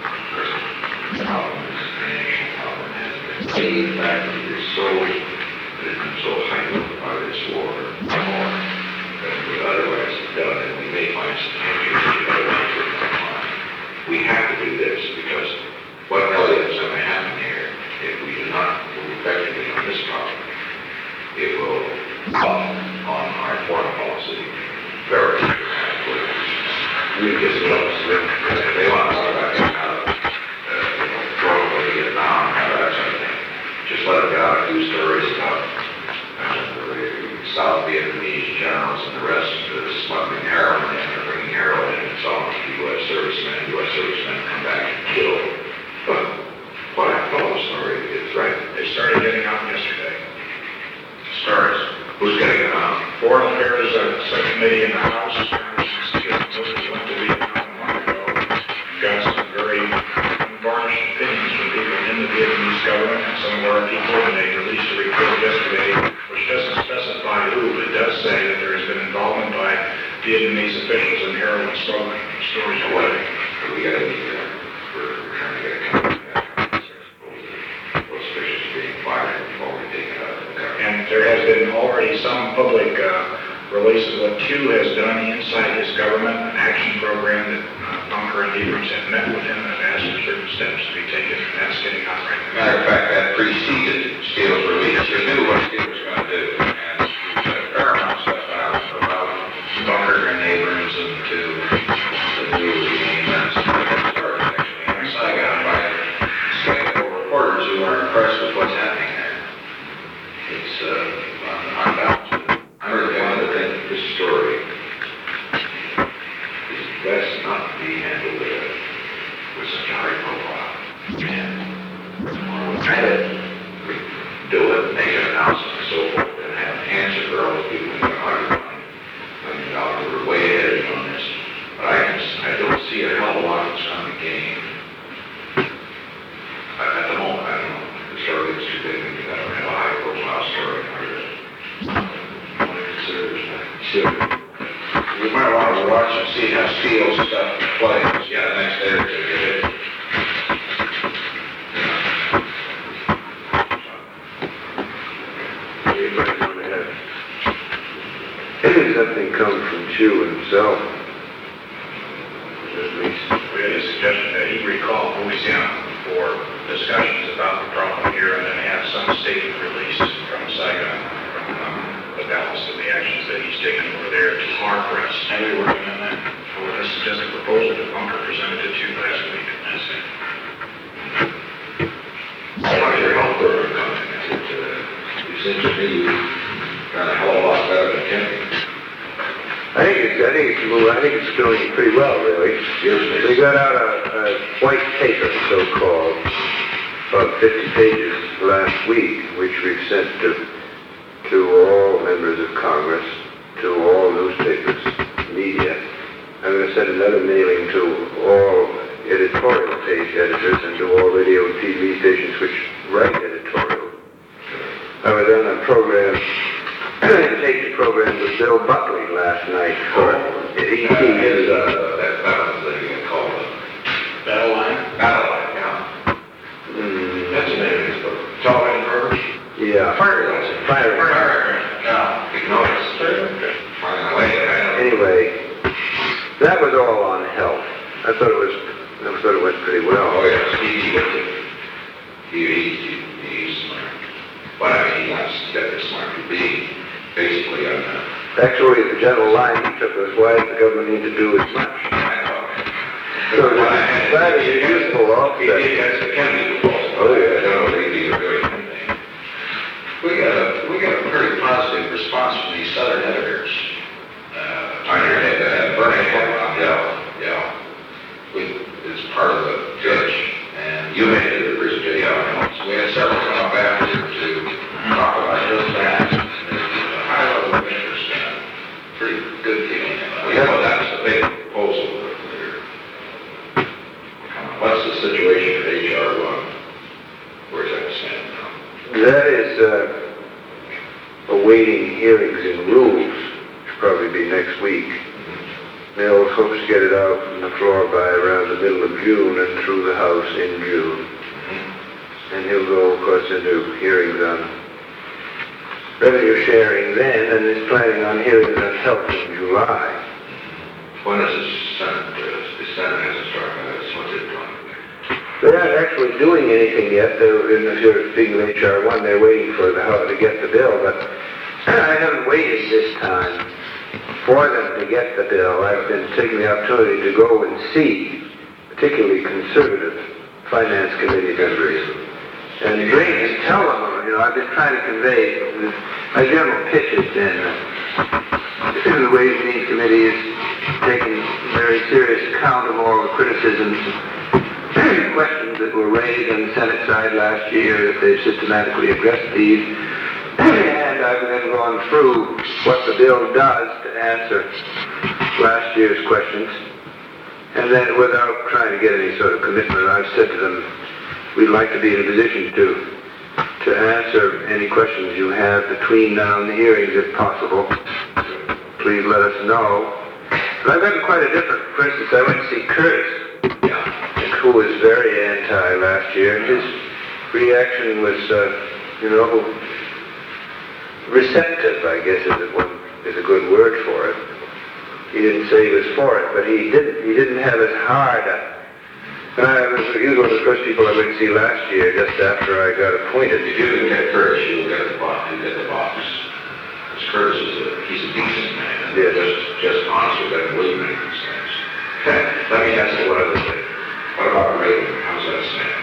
the problem is, the national problem has been, the fact that it is so, that it's been so heightened by this war, more than we otherwise have done, and we may find some answers to the other ones we're going to find. We have to do this, because what really is going to happen here, if we do not move effectively on this problem, it will up on our foreign policy very dramatically. We just don't, they want to talk about getting out of, uh, you know, throwing away Vietnam and all that sort of thing. Just let them get out a few stories about uh, the South Vietnamese generals and the rest uh, smuggling heroin in or bringing heroin in and so on to U S servicemen. U S servicemen come back and kill. But what I thought the story is right. They started getting out yesterday. Stars. Who's getting them out? Foreign Affairs uh, Subcommittee in the House, Congress went to Vietnam a month ago. Got some very unvarnished opinions from people in the Vietnamese government and some of our people, and they released a report yesterday which doesn't specify who, but does say that there has been involvement by Vietnamese officials in heroin smuggling stories of What? wedding. We gotta be, uh, we're we're trying to get a company that those fish are being fired before we take it out of the government. And there has been already some public uh, release of what Q has done inside his government, an action program that uh, Bunker and Abrams have met with him and have asked for certain steps to be taken, and that's getting out right now. Matter of fact, that preceded Steele's release. You knew what Steele was gonna do, and we put a fair amount of stuff out about Bunker and Abrams and the two, the new regime, and started actually in Saigon by skeptical reporters who are impressed with what's happening there. It's, uh, on, on balance. I really wanted to think that this story is best not to be handled with, a, with such a high profile. And try to do it, make an announcement and so forth, and have an answer for all the people who are arguing. I mean, we're way ahead of you on this. But I can, I don't see a hell of a lot that's going to gain. At at the moment, I don't know. The story is too big, and you got to have a high profile story in order to I want to consider this thing. Sure. We might want to watch and see how Steele's stuff plays. Yeah, the next day or two, get it. Anybody want to have something come from Chu himself? At least. We had a suggestion that he recall Louisiana for discussions about the problem here and then have some statement released from Saigon, from um, the balance of the actions that he's taken over there to our press. And we were working on that for a suggested proposal that Bunker presented it to last week. That's it. I like your help program coming. It, uh, it seems to me you've done a hell of a lot better than Kenny. I think it's, I think it's, I think it's doing pretty well, really. They got out a, a white paper, so-called, about fifty pages last week, which we've sent to, to all members of Congress, to all newspapers, media. I'm going to send another mailing to all editorial page editors and to all radio and T V stations which write editorial. I was on a program, a taped program with Bill Buckley last night for eighteen years. Uh, that, that was the thing called it. Battle line? Battle line, yeah. Mm, That's the name of his book. Television First? yeah. Fire line. Fire. Fire. No, ignore it. Fire away. Anyway, that was all on health. I thought it was, I thought it went pretty well. Oh, yes, he, he gets it. He, he, he, he's smart. But I mean, he's not that smart to be, basically, on that. Actually, the general line he took was, why does the government need to do as much? I know. So that is a useful He, he, offset. that's the Kennedy proposal. Oh, yeah. I don't think these are very anything. We got a, we got a pretty positive response from these southern editors. Uh, on your head, uh, Bernie, yeah, yeah. We, it's part of the judge, and you made it a presentation. Yeah, so we had several come up after to talk about just that. There's a high level of interest and a pretty good feeling. We know that's a big proposal. What's the situation at H R one? Where's that stand now? That is uh, awaiting hearings and rules. Should probably be next week. Mills hopes to get it out from the floor by around the middle of June and through the House in June. And he'll go, of course, into hearings on revenue sharing then, and is planning on hearings on health in July. When is the Senate, uh, the Senate hasn't started, uh, what's it doing? They're not actually doing anything yet. They're, in- if you're speaking of H R one, they're waiting for the House to get the bill, but I haven't waited this time for them to get the bill. I've been taking the opportunity to go and see, particularly conservative finance committee members, and bring and tell them, you know, I've been trying to convey, this- my general pitch has been, uh, the Ways and Means Committee is taking very serious account of all the criticisms, questions that were raised on the Senate side last year, that they've systematically addressed these. And I've then gone through what the bill does to answer last year's questions. And then without trying to get any sort of commitment, I've said to them, we'd like to be in a position to to answer any questions you have between now and the hearings if possible. Please let us know. But I've gotten quite a different, for instance, I went to see Curtis, who was very anti last year, and his reaction was, uh, you know, receptive, I guess is a, one, is a good word for it. He didn't say he was for it, but he didn't, he didn't have as hard a, and I was, he was one of the first people I went to see last year, just after I got appointed. If you didn't get Curtis, you'll get the box, you'll get the box. Because Curtis is a, he's a decent man, and Yes. just, just honestly doesn't believe in these things. Let me ask you one other thing. What about Reagan? How's that stand?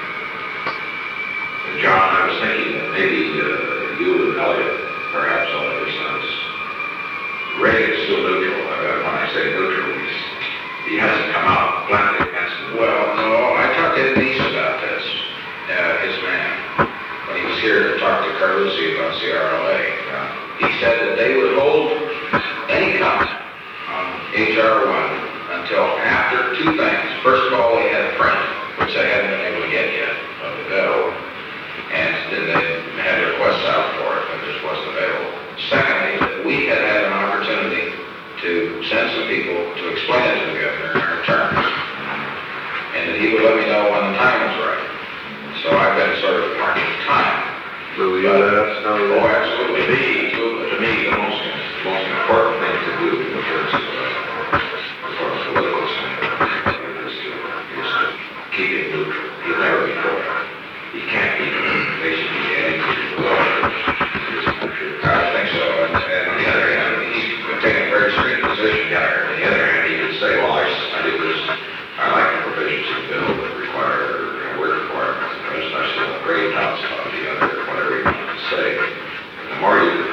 And John, I was thinking that maybe uh, you and Elliot perhaps ought to listen. Reagan's still neutral. Uh, when I say neutral, he's, he hasn't come out bluntly against it. Well, no, I talked to Denise about this, uh, his man, when he was here to talk to Carlucci about C R L A. Uh, he said that they would hold any comment on H R one until after two things. First of all, they had a print, which they hadn't been able to get yet, of the bill. And then they had requests out for it, but it just wasn't available. Secondly, that we had had an opportunity to send some people to explain it to the governor in our terms. And that he would let me know when the time was right. So I've been sort of marking time. Will you let us know Oh, that? absolutely. To me, to, to me, the most, most important thing to do in terms of, uh, for a political standpoint is to, is to keep it neutral. He'll never be for it. He can't be basically angry to the law in this country. I think so. And, and on the other hand, he's taking a very strict position there. On the other hand, he could say, well, I, I did this, I like the provisions of the bill that require, you know, word requirements. The president, I still have great doubts about the other, whatever he wants to say. The more you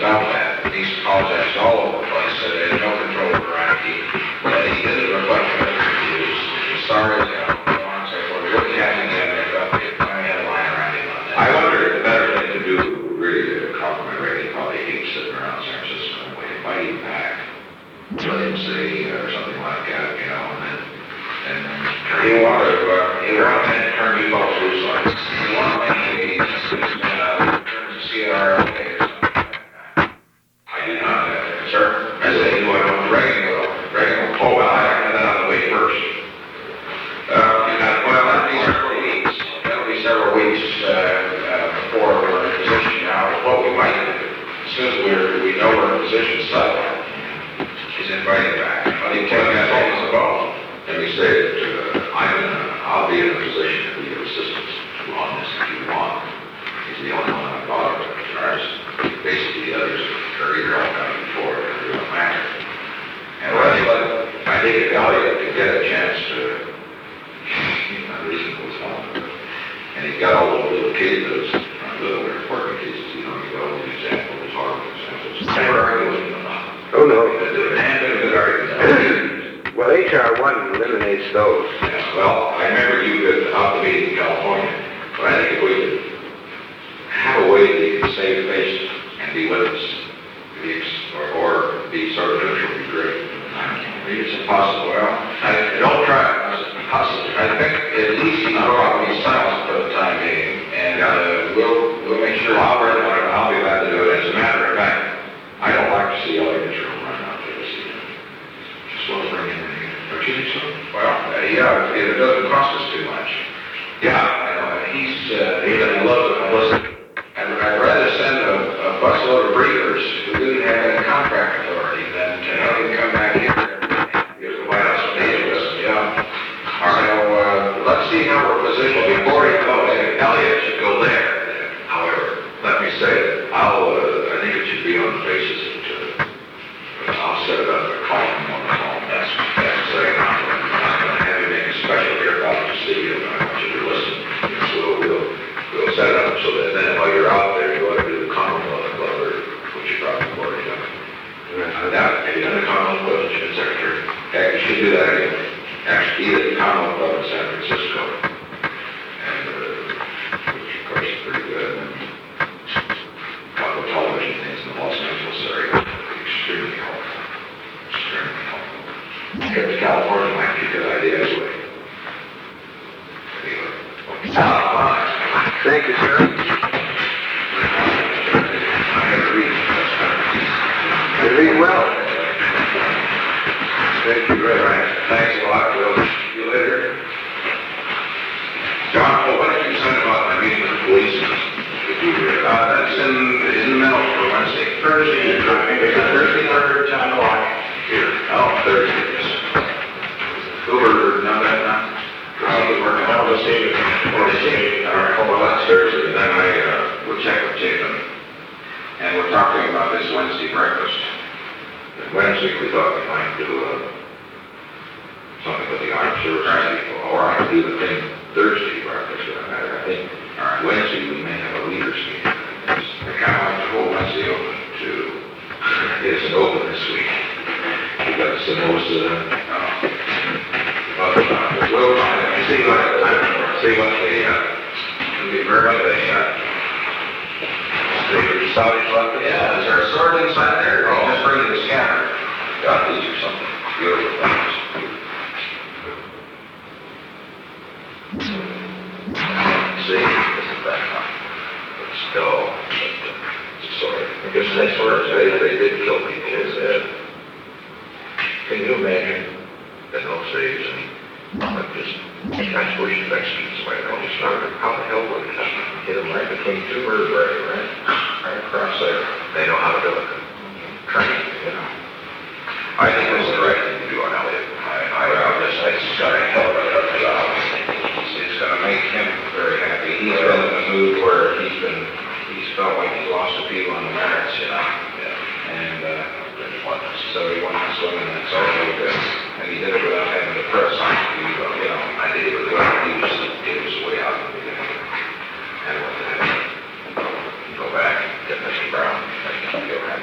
about that. He's apologized all over the place, said they had no control over I T. And he did it reflect on it. He was he's sorry, you know, so on and so forth. What happened in there, I had a line around him on that. I wonder if the better thing to do, really, to compliment Ray, he probably hates sitting around San Francisco, and invite him back. Let him say, or something like that, you know, and then, and then. You want to, uh, You want to turn you folks loose on it. you want to make the, uh, turn to C R L A or something like that. I do not, uh, Sir? I say, you want to, Reagan will, Reagan will. oh, well, I have that on the way first. Uh, well, that'll be several weeks, that'll be several weeks, uh, uh, before we're in a position now, what we might do, as soon as we're, we know we're in a position settled, is invite him back. Let him take that home as a vote. Let me say that, uh, I'm in a, I'll be in a position to be of assistance on this if you want. He's the only one I've thought of, as far as basically the others are either all coming before or they don't matter. And I think, I think if Elliot could get a chance to, you know, reasonable time, and he's got all those little cases, uh, little important cases, you know, you got all these examples, horrible examples. Never argue with him enough. Oh, no. And a good argument. Well, H R one eliminates those. Yeah, well, I remember you could out the meeting in California, but I think if we could have a way that you can save face and be with us, be ex- or, or be sort of neutral, would be great. Maybe it's impossible, well, I, don't try it, it's impossible. I think at least he's probably silent for the time being, and, uh, we'll, we'll make sure. I'll, really want to- I'll be glad to do it. As a matter of fact, I don't like to see Elliot Mitchell run out there this evening. Just want to bring him in here. Don't you think so? Well, uh, yeah, if it doesn't cost us too much. Yeah. I know, he's, uh, he's, I love it, I listen. I'd, I'd rather send a, a busload of breeders who didn't have any contract authority than to have him come back here and give the White House an address, yeah. So, uh, let's see how we're positioned before he goes. Elliot should go there. However, let me say that I'll, uh, I think it should be on the basis that, uh, I'll set it up, call him on the phone. That's, that's saying, I'm not going to have you make a special here about the city, and I want you to listen. You know, we'll, we'll, we'll set it up so that then while you're out there, you ought to do the Commonwealth Club, or, which you probably have already done. I doubt, have you done the Commonwealth Club, Mister Secretary? Heck, you should do that anyway. Actually, either the Commonwealth Club in San Francisco, and, uh, which of course is pretty good, and couple of television things in the Los Angeles area, extremely helpful, extremely helpful. Trip to California might be a good idea anyway. Anyway, okay. Ah, Thank you, sir. I have to read. You read well. Thank you very much. Thanks a lot. We'll see you later. John, oh, what did you send about my meeting with the police? Did you, uh, that's in, in the middle for Wednesday. Thursday. I think it's Thursday, third, ten o'clock. Here. Oh, Thursday, yes. Hoover, no, that, not. I was working on the state. Or the state. All right, oh, well, that's Thursday. Then I, uh, will check with Chapin. And we're talking about this Wednesday breakfast. And Wednesday, we thought we might do, uh, something with the armed services people, or I could do the thing Thursday breakfast, for that matter. I think, all right, Wednesday, we may have a leaders meeting. I kind of like to hold Wednesday open to, it isn't open this week. We got Sonosa, uh, but, uh, we'll, uh, see what, see what they, uh, it'll be very, they, uh, they Saudi left. Yeah, is there a sword inside there? Or Oh. just bring it to scatter? Got these or something, beautiful things. See, this is that one. But still, it's sort of, because they sort of say they did kill people, is that, can you imagine in those days, and like just, that's where you execute somebody, and all you started, how the hell would it hit them right between two vertebrae, right? Right across there. They know how to do it. Training, you know. I think this is the right thing to do on Elliot. I, I, I just, I just got a hell of a job. It's gonna make him very happy. He's been in a mood where he's been, he's felt like he's lost the people on the merits, you know? Yeah. And, uh, so he went on swimming, and it's all really good. And he did it without having to press on you, you know, I did it without, he was, he was way out in the beginning. And what the heck? Go back, get Mister Brown, make him feel happy.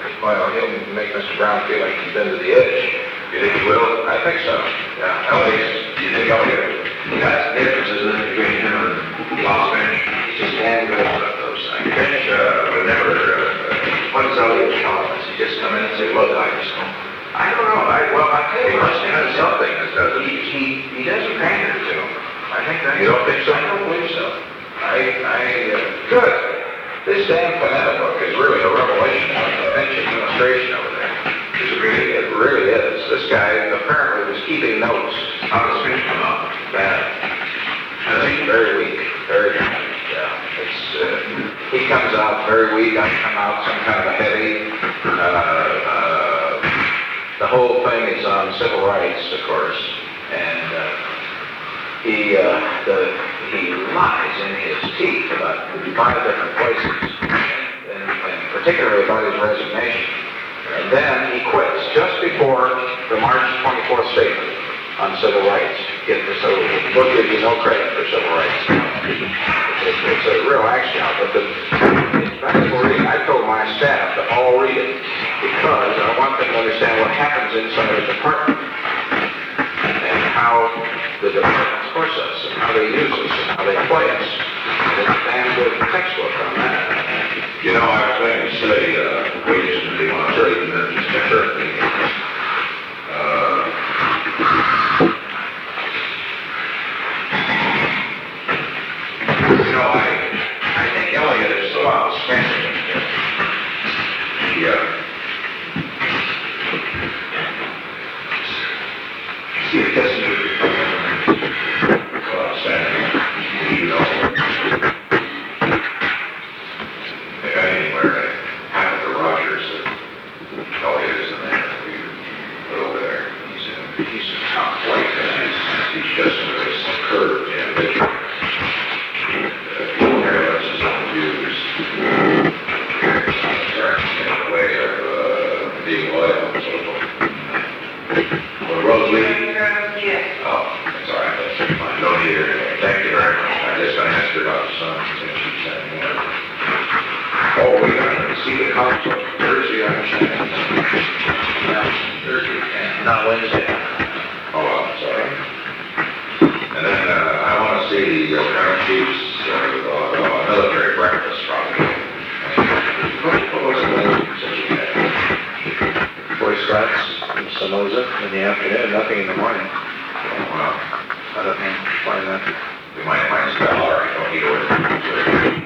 and make Mister Brown feel like he's been to the edge. You think he will? I think so, yeah. Elliot, do you think Elliot? That's the difference, isn't it, between him and Lost Bench? He's just damn good at those things. Bench, uh, would never, uh, what is Elliot's tolerance? He just come in and say, look, I just don't. I don't know, I, well, I tell He you, must have something that doesn't. he, he, he doesn't pander to him. I think that's... You don't think so? I don't believe so. I, I, uh, good. This damn Panetta book is really a revelation of the Finch administration over there. Is it really? It really is. This guy apparently was keeping notes. How does Finch come out? Bad. Does he? Very weak, very weak, yeah. It's, uh, he comes out very weak, I come out some kind of a heavy, uh, uh, the whole thing is on civil rights, of course, and, uh, he, uh, the, he lies in his teeth about five different places, and, and particularly about his resignation. And then he quits just before the March twenty-fourth statement on civil rights. Get this over with. The book gives you no credit for civil rights. It's, it's a real axe job, but the, it's valuable reading. I told my staff to all read it because I want them to understand what happens inside a department and how the departments push us and how they use us and how they play us. And it's a damn good textbook on that. You know, I was going to say, uh, we used to be on thirty minutes, sure. Uh, you know, I, I think Elliot is so outstanding. He, uh, see, it doesn't so outstanding. You know, anywhere, half of the Rogers that Elliot is in there, we put over there. He's a, he's a top flight guy. He's, he's just a curved individual. He has his own views. In a way of uh, being loyal and so forth. Well, Rose Lee? Yes. Oh, that's all right. That's fine. No need here. Thank you very much. I just, I asked her about the son, and she said, more. Oh, we gotta see the council Thursday, I understand. Yeah. Thursday, yeah. Not Wednesday. Oh, well, sorry. And then, uh, I wanna see the uh, current chiefs, uh, uh, uh, military breakfast probably. What what was the name that you had? Boy Scouts in Somoza in the afternoon, nothing in the morning. Oh, well, I don't know, why not? we might find some, all right, don't need to.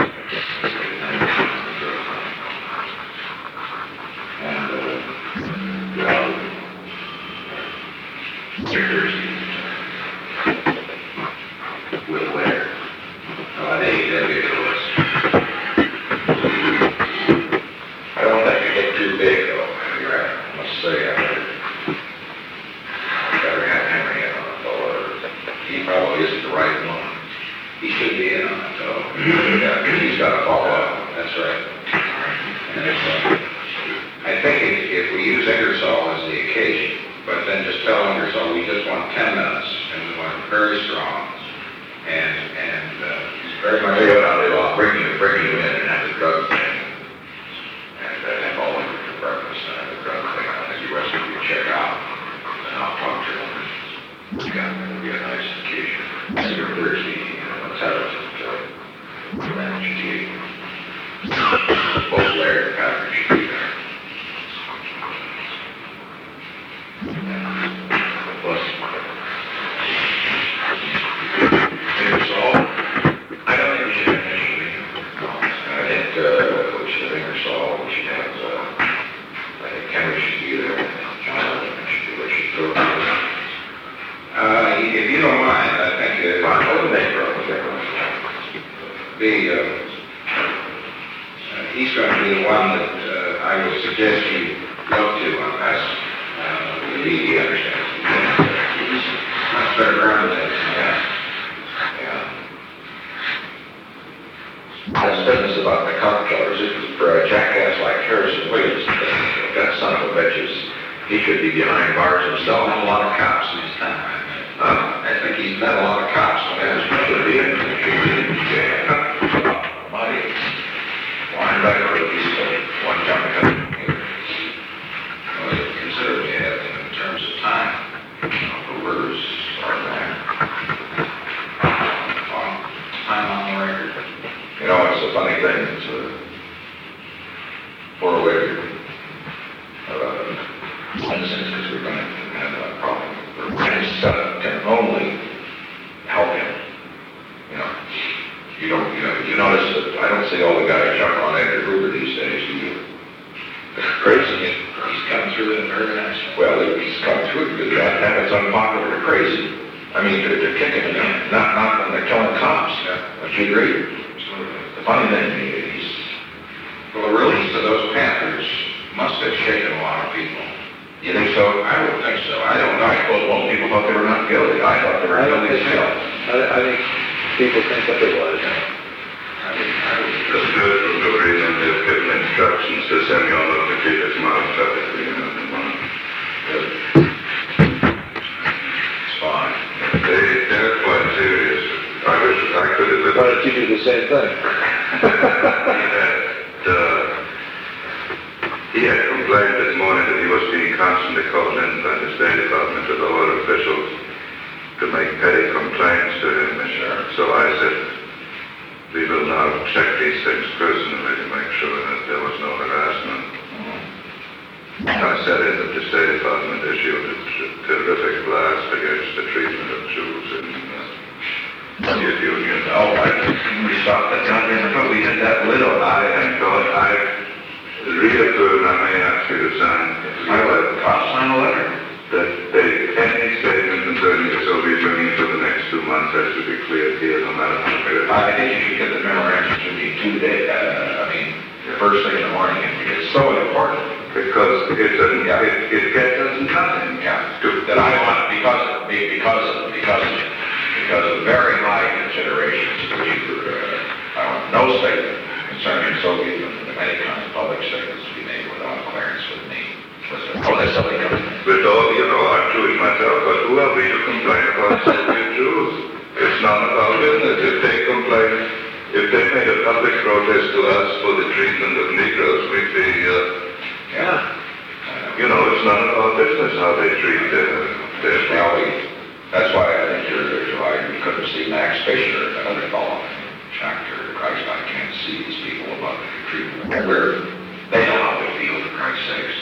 And, uh, well, Thursday. Will Ware. Oh, I think that'd be a good list. I don't think it get too big though, you're right, I must say, I better, I better have Henry in on it, though, he probably isn't the right one. He should be in on it, though. Yeah, he's gotta follow up, that's right. And if, uh, I think if, if we use Ingersoll as the occasion, but then just tell Ingersoll we just want ten minutes, and we want it very strong, and, and, uh, very much. I'll bring you, bring you in and have the drug thing, and, uh, have all of you for breakfast, and have the drug thing, I think the rest of you check out, and I'll talk to them. Yeah, it'll be a nice occasion. Every Thursday, you know, let's have it, uh, manage to eat. Both Larry and Patrick should be there. Plus, Ingersoll, I don't think we should have any meeting. I think, uh, we should have Ingersoll, we should have, uh, I think Henry should be there, John, should be, we should go. Uh, if you don't mind, I think, uh, fine, hold the name, bro, the, uh, uh, he's going to be the one that, uh, I would suggest you go to on this. Uh, he, he understands. He's much better grounded than this, yeah. Yeah. That's business about the comptrollers. It was for a jackass like Harrison Williams. That son of a bitches. He should be behind bars himself. Not a lot of cops in his time. Uh, I think he's met a lot of cops. As he should be. He should be in jail. Money. Linebacker, at least uh, one jumping up here. a funny thing, it's a four-way, uh, medicines, because we're going to have a problem. And uh, can only help him, you know. You don't, you know, you notice that I don't see all the guys jumping on Edgar Hoover these days, do you? Crazy. He's come through it and organized. Well, he's come through it because that habit's unpopular or crazy. I mean, they're, they're kicking him, not, not when they're killing cops. Yeah. Don't you agree? The funny thing is, Well, the release of those Panthers must have shaken a lot of people. you think so? I would think so. I don't know. I suppose most people thought they were not guilty. I thought they were I don't guilty think as so. hell. I, I think people think that it was. I would, I would, The spirit of the reason is given instructions to Samuel to keep his mouth shut at the end of the month. It's fine. They, they're quite serious. I wish I could have lived. Why don't you do the same thing? He had, uh, he had complained this morning that he was being constantly called in by the State Department to lower officials to make petty complaints to him. Sure. So I said, we will now check these things personally to make sure that there was no harassment. I said in that the State Department issued a t- terrific blast against the treatment of Jews in uh, the Union. Oh, I, we stopped that down there, but we had that little. I had thought I reaffirmed, I may ask you to sign, I would, I'll sign a letter. that they, any statement concerning the Soviet Union for the next two months has to be cleared here, no matter how clear. I think you should get the memorandum to me today, uh, I mean, first thing in the morning, it's so important. Because it's a, it, it gets us nothing. Yeah, that I want, because, of- be- because, of- because, of- because of very high considerations, which you, uh, I want no statement concerning Soviet Union of any kind of public statements to be made without clearance with me. Listen, oh, there's somebody coming in. With all, you know, I'm Jewish myself, but who are we to complain about Soviet Jews? It's none of our business. If they complain, if they made a public protest to us for the treatment of Negroes, we'd be, uh, Yeah. you know, it's none of our business how they treat their, their Well, people. we, that's why I think you're, you're why you couldn't see Max Fisher, another fellow, Doctor Christ, I can't see these people about the treatment. Where they know how they feel, for Christ's sakes.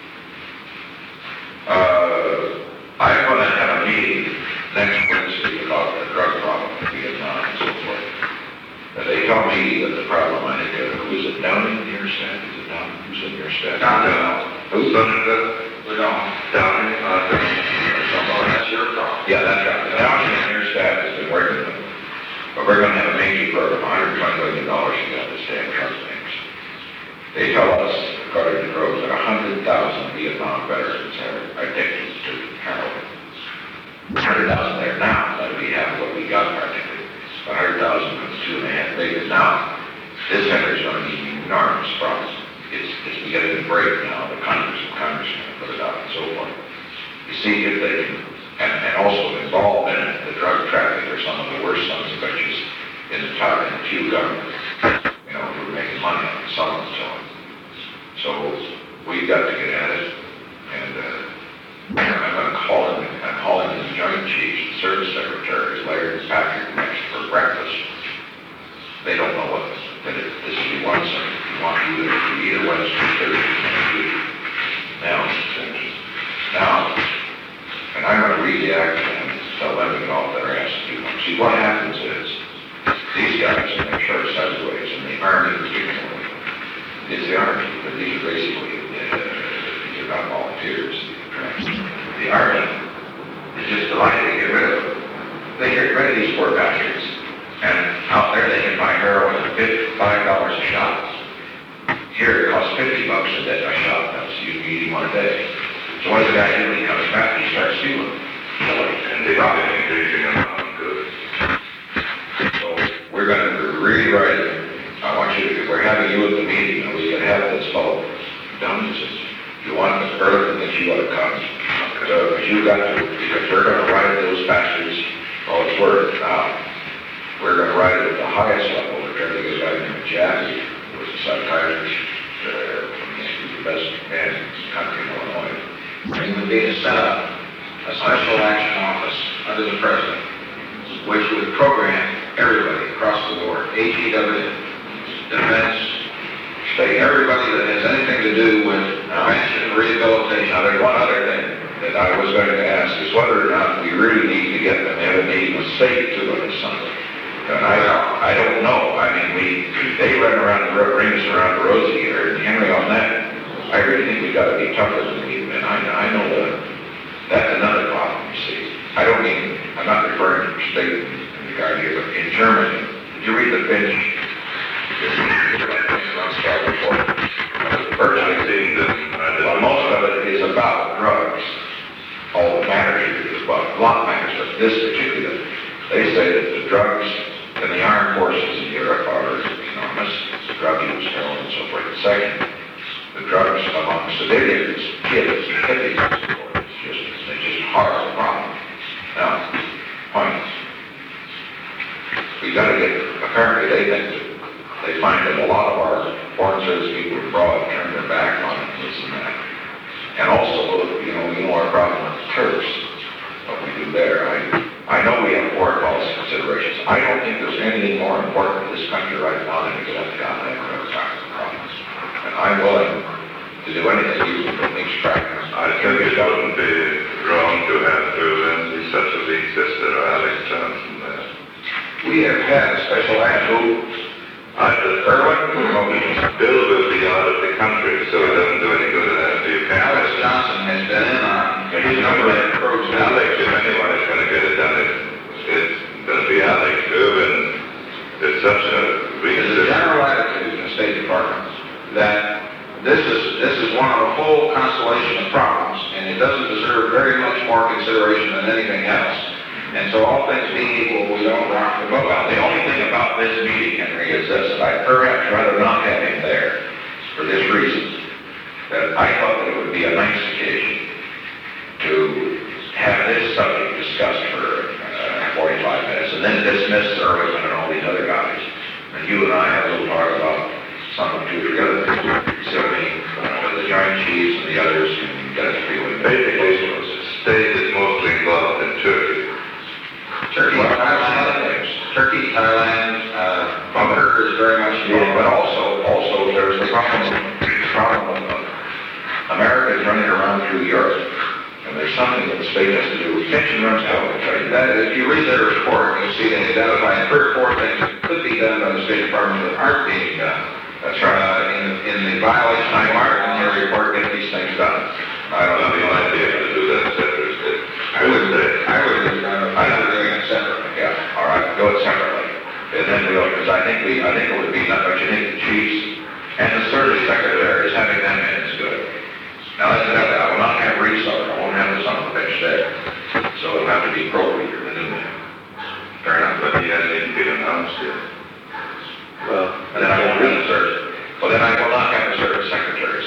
Uh, I'm gonna have a meeting next Wednesday about the drug problem in Vietnam and so forth. But they tell me that the problem, I think, uh, who's it, Downing in your staff? Is it Downing? Who's in your staff? Down, Who? Senator We don't. Downey, uh, Oh, that's your problem. Yeah, that's right. The Downing and your staff has been working with them. But we're gonna have a major program, one hundred twenty million dollars to get this damn drug things. They tell us, according to Groves, that one hundred thousand Vietnam veterans are addicted to heroin. one hundred thousand there now, that'll be half what we got practically. one hundred thousand from two and a half million now. This center is gonna be an enormous problem. It's, it's beginning to break now, the Congress and Congress are gonna put it out and so forth. You see if they can, and, and also involved in it, the drug traffic are some of the worst sons of bitches in the top, in the Q government, you know, who are making money on it, selling and so on. So, we've got to get at it, and, uh, I'm gonna call in, I'm calling in the Joint Chiefs, the Service Secretaries, Larry and Patrick, next for breakfast. They don't know what, that it, this will be one thing, you want either, either Wednesday, Thursday, now, now, and I'm gonna read the act and tell them to get off their ass and do them. See, what happens is, these guys in their short segues, and the Army particularly, it's the Army, but these are basically, uh, these are not volunteers. The Army is just delighted to get rid of them. They get rid of these poor bastards, and out there they can buy heroin at five dollars a shot. Here it costs fifty bucks a day a shot, that's you eating one a day. So what does the guy do when he comes back? He starts stealing. and they are increasing amount good. So we're gonna really write it. I want you to, we're having you at the meeting, and we can have this fellow done. He says, you want Mister Burlington, that you ought to come. So, but you got to, because we're gonna write those bastards, all it's worth now. We're gonna write it at the highest level. We're trying to get a guy named Jackie, who was a psychiatrist, uh, from the, the best man in the country in Illinois. It would be to set up a special action office under the president, which would program everybody across the board, A G W, say everybody that has anything to do with prevention, rehabilitation. Now, there's one other thing that I was going to ask, is whether or not we really need to get them, have a meeting with state to it or something. And I, I don't know, I mean, we, they run around the ro- rings around the rosy here, and Henry on that, I really think we gotta be tougher than you, and I, I know that, that's another problem, you see. I don't mean, I'm not referring to state in regard here, but in Germany, did you read the Finch? Virtually, seen this. well, most of it is about drugs. All that matters is about, a lot matters, but this particular, they say that the drugs in the armed forces in Europe are enormous, drug use, heroin, and so forth. Second, the drugs among civilians, kids, hippies, and so forth, it's just, it's just a horrible problem. Now, point, we gotta get, apparently they think that, they find that a lot of our foreign service people abroad turn their back on it, this and that. And also, you know, we know our problem with the Turks, what we do there. I, I know we have foreign policy considerations. I don't think there's anything more important in this country right now than to get at the goddamn drug problems. And I'm willing to do anything, even from each practice. I think it wouldn't be wrong to have Berlin such as the sister Alex Johnson there. We have had a special act who, I just, Irwin, Bill will be out of the country, so it doesn't do any good to have you. Alex Johnson has been in on He's a not number going of approaches. Alex, if anybody's going to get it done, it's, it's going to be Alex. Irwin is such a There's a reason. general attitude in the State Department that this is, this is one of a whole constellation of problems, and it doesn't deserve very much more consideration than anything else. And so all things being equal, we don't rock the boat. Well, the only thing about this meeting, Henry, is this, that I'd perhaps rather not have him there for this reason, that I thought that it would be a nice occasion to have this subject discussed for uh, forty-five minutes, and then dismiss Irwin and all these other guys. And you and I have a little talk about something to together. So, I mean, uh, the Giant Chiefs and the others can get a feeling. Basically, state is mostly involved in Turkey. Turkey, Thailand, Turkey, Thailand, uh, bunker is very much Yeah, involved. but also, also there's the problem, problem of America is running around through Europe, and there's something that the state has to do. Retention runs out of the trade. That, if you read their report, you'll see they identify three or four things that could be done by the State Department that aren't being done. That's right. Uh, in, in the violation of Martin, in their report, get these things done. I don't have the idea to do that separately. I would, I would, uh, I would doing it separately. Yeah, all right, do it separately. And then we'll, because I think we, I think it would be, not don't you think the chiefs and the service secretaries, having them in is good. Now, that's another, I will not have resort, I won't have the son of a bitch there. So it'll have to be appropriate for the new man. Fair enough, but But he hasn't even been announced yet. Well, and then I won't have the service, well, then I will not have the service secretaries.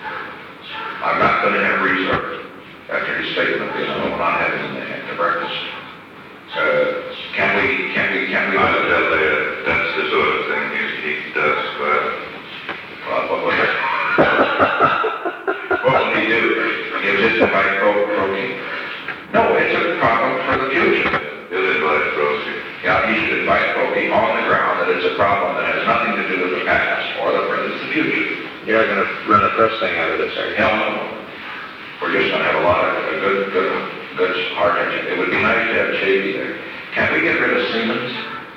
I'm not gonna have resort after his statement, you know, I will not have him in the, the breakfast. Uh, can we, can we, can we? I would tell you, that's the sort of thing he, he does well. Well, what was it? What will he do? He'll just invite pro- protein? No, it's a problem for the future. He'll invite Rosie. Yeah, he should invite protein on the ground that it's a problem that has nothing to do with the past or the present, it's the future. you're not gonna run a press thing out of this, are you? Hell no. We're just gonna have a lot of a good, good, good hard engine. It would be nice to have Chafee there. Can we get rid of Siemens?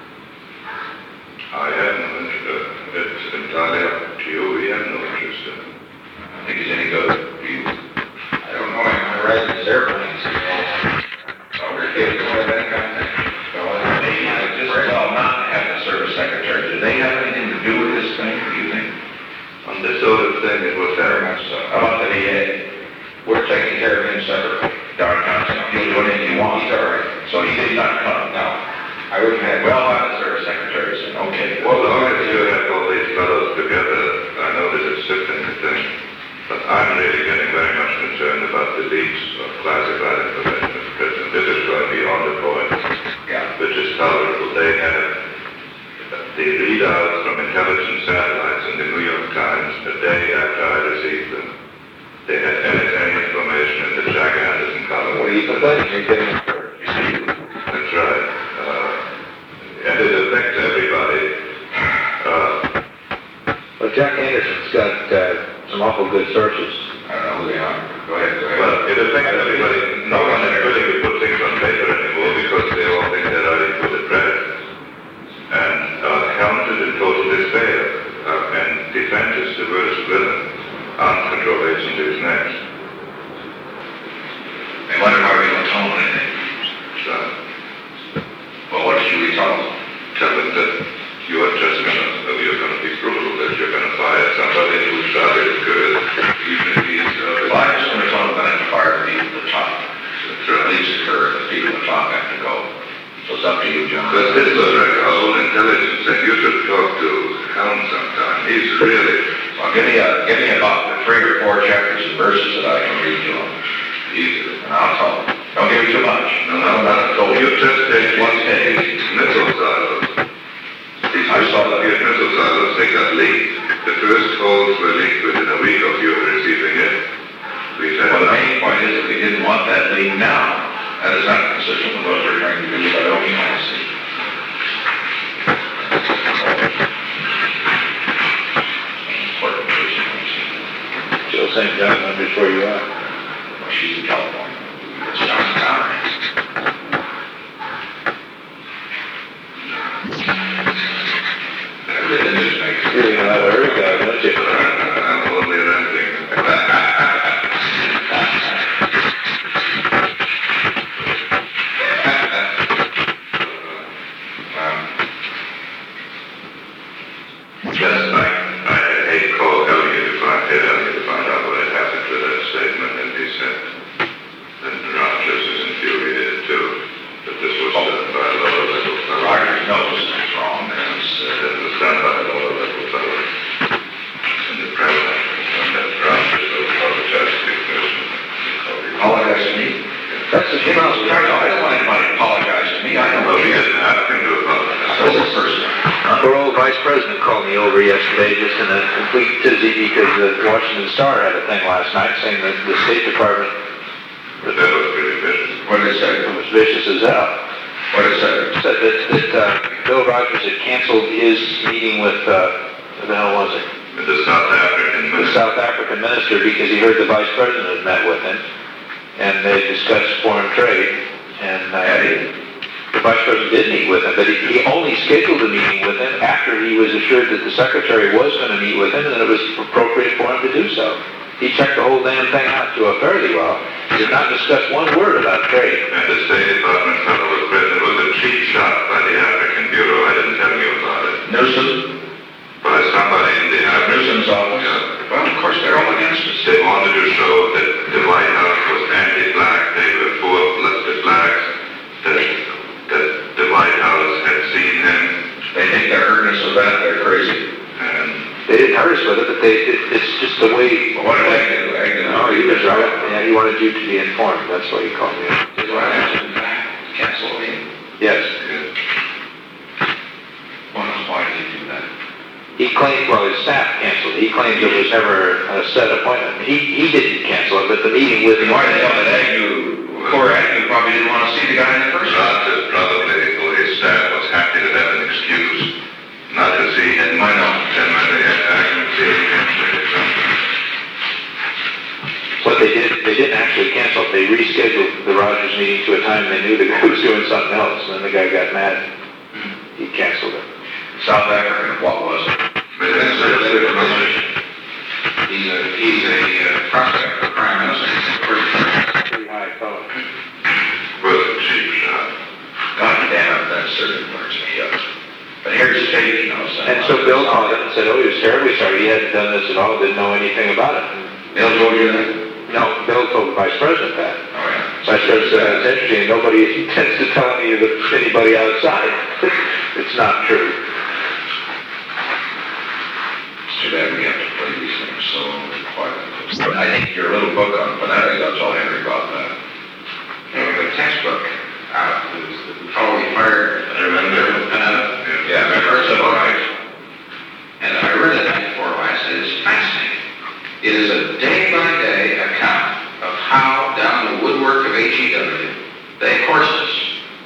I have no interest. It's entirely up to you. We have no interest in it. I think he's any good. Do you? I don't know, I'm riding these airplanes. Over here, you know, that kind of thing. So, uh, Maybe I just well not have the service secretary. Do they have anything to do with this thing, do you think? On this sort of thing, it was very very much so. How about the V A? We're taking care of him separately. Darn Johnson, he'll do anything he wants. He's all right. So he did not come. No, I wouldn't have. Well, I'm the service secretary, said, okay. well, as long as you have all these fellows together, I know this is shifting the thing, but I'm really getting very much concerned about the leaks of classified information at present. This is going beyond the point, Yeah. which is tolerable. They have the readouts from intelligence satellites in the New York Times the day after I received them. They had any, any information in the Jack Anderson column. What are you complaining? You're getting hurt. You see, that's right. Uh, and it affects everybody. Uh, But Jack Anderson's got uh, some awful good sources. I don't know who they are. Go ahead, go ahead. Well, it affects everybody. No one is willing to put things on paper anymore because they all think they're ready for the press. And are counted in total despair. Uh, and defense is the worst villain. Uncontrollation is next. They wonder why we don't tell them anything. So, Well, what did you tell them? tell them that you are just gonna, uh, you're gonna be brutal, that you're gonna fire somebody who started good, even if he's, uh, Well, I'm just going to tell them that I'm fire the people at the top. At least occur, the people at the top have to go. So it's up to you, John. but this was like our own intelligence, and you should talk to Helm sometime. He's really, Well, give me a, give me about three or four chapters and verses that I can read to them. he's, And I'll tell them. Don't give me too much. no, no, no, you just take One these day. missile silos. These I saw that. Vietnamese missile silos, they got leaked. The first holes were leaked within a week of you receiving it. We've had Well, the enough. main point is that we didn't want that leak now. That is not consistent with what we're trying to do with our own policy. Important person. Still same gentleman before you are. Well, she's in California. It's John Connery. I've been in this nightclub. You really know how to hurt a guy, don't you? I'm only renting. Um, Last night, I had Hank call Elliot to find, had Elliot to find out what had happened to that statement, and he said that Rogers is infuriated too, that this was done by a lower level fellow. Rogers knows it's wrong. It's, uh, That it was done by a lower level fellow. And the president, and that Rogers will apologize to the person. apologize to me. That's the thing I was trying to, I don't want anybody to apologize to me. I don't know Well, he you. didn't ask him to I apologize. was the person. Our old vice president called me over yesterday just in a complete tizzy because the Washington Star had a thing last night saying that the State Department That was pretty vicious. What did it say? was vicious as hell. What did it say? Said that, that uh, Bill Rogers had canceled his meeting with, uh, what the hell was it? With the South African The minister. South African minister because he heard the vice president had met with him and they discussed foreign trade and uh, the vice president did meet with him, but he, he only scheduled a meeting with him after he was assured that the secretary was going to meet with him and that it was appropriate for him to do so. He checked the whole damn thing out to a fairly well. He did not discuss one word about trade. And the State Department fellow was present. It was a cheap shot by the African Bureau. I didn't tell you about it. Newsom? By somebody in the African Newsom's office? Yeah. Well, of course, they're all against us. They wanted to show that the White House was anti-black. They were for the blacks. That, that the White House had seen him. They think they're hurting us so bad, they're crazy. And They didn't hurt us with it, but they, it, it's just the way. Well, what did they do? They did Oh, he was right. Yeah, he wanted you to be informed. That's why he called me. Did I have to cancel a meeting? Yes. Well, why did he do that? He claimed, well, his staff canceled. He claimed it was never a set appointment. He, he didn't cancel it, but the meeting with him. Why the hell did Agnew, poor Agnew probably didn't want to see the guy in the first place. Rogers probably, or his staff was happy to have an excuse not to see him. Why not? And when they had actually seen him, they did something. What they did, they didn't actually cancel it. They rescheduled the Rogers meeting to a time they knew the guy was doing something else, and then the guy got mad. He canceled it. South African, what was it? Minister of Information. He's a, he's a uh, prospect for prime minister. Pretty high fellow. Was a cheap shot. God damn it, that certainly burns me up. But here's State, you know, so. And so Bill called him and said, oh, he was terribly sorry. He hadn't done this at all, didn't know anything about it. And Bill told you that? no, Bill told the vice president that. Oh, yeah. Vice President said, that's interesting. Nobody intends to tell any of the, anybody outside. It's not true. It's too bad we have to play these things so quietly. I think your little book on phonetic, that's all Henry about that. You know, the textbook, uh, it was the fellow we fired. I remember. Uh, yeah, I remember civil rights. And I read it night before last, and it's fascinating. It is a day-by-day account of how, down the woodwork of H E W, they coursed us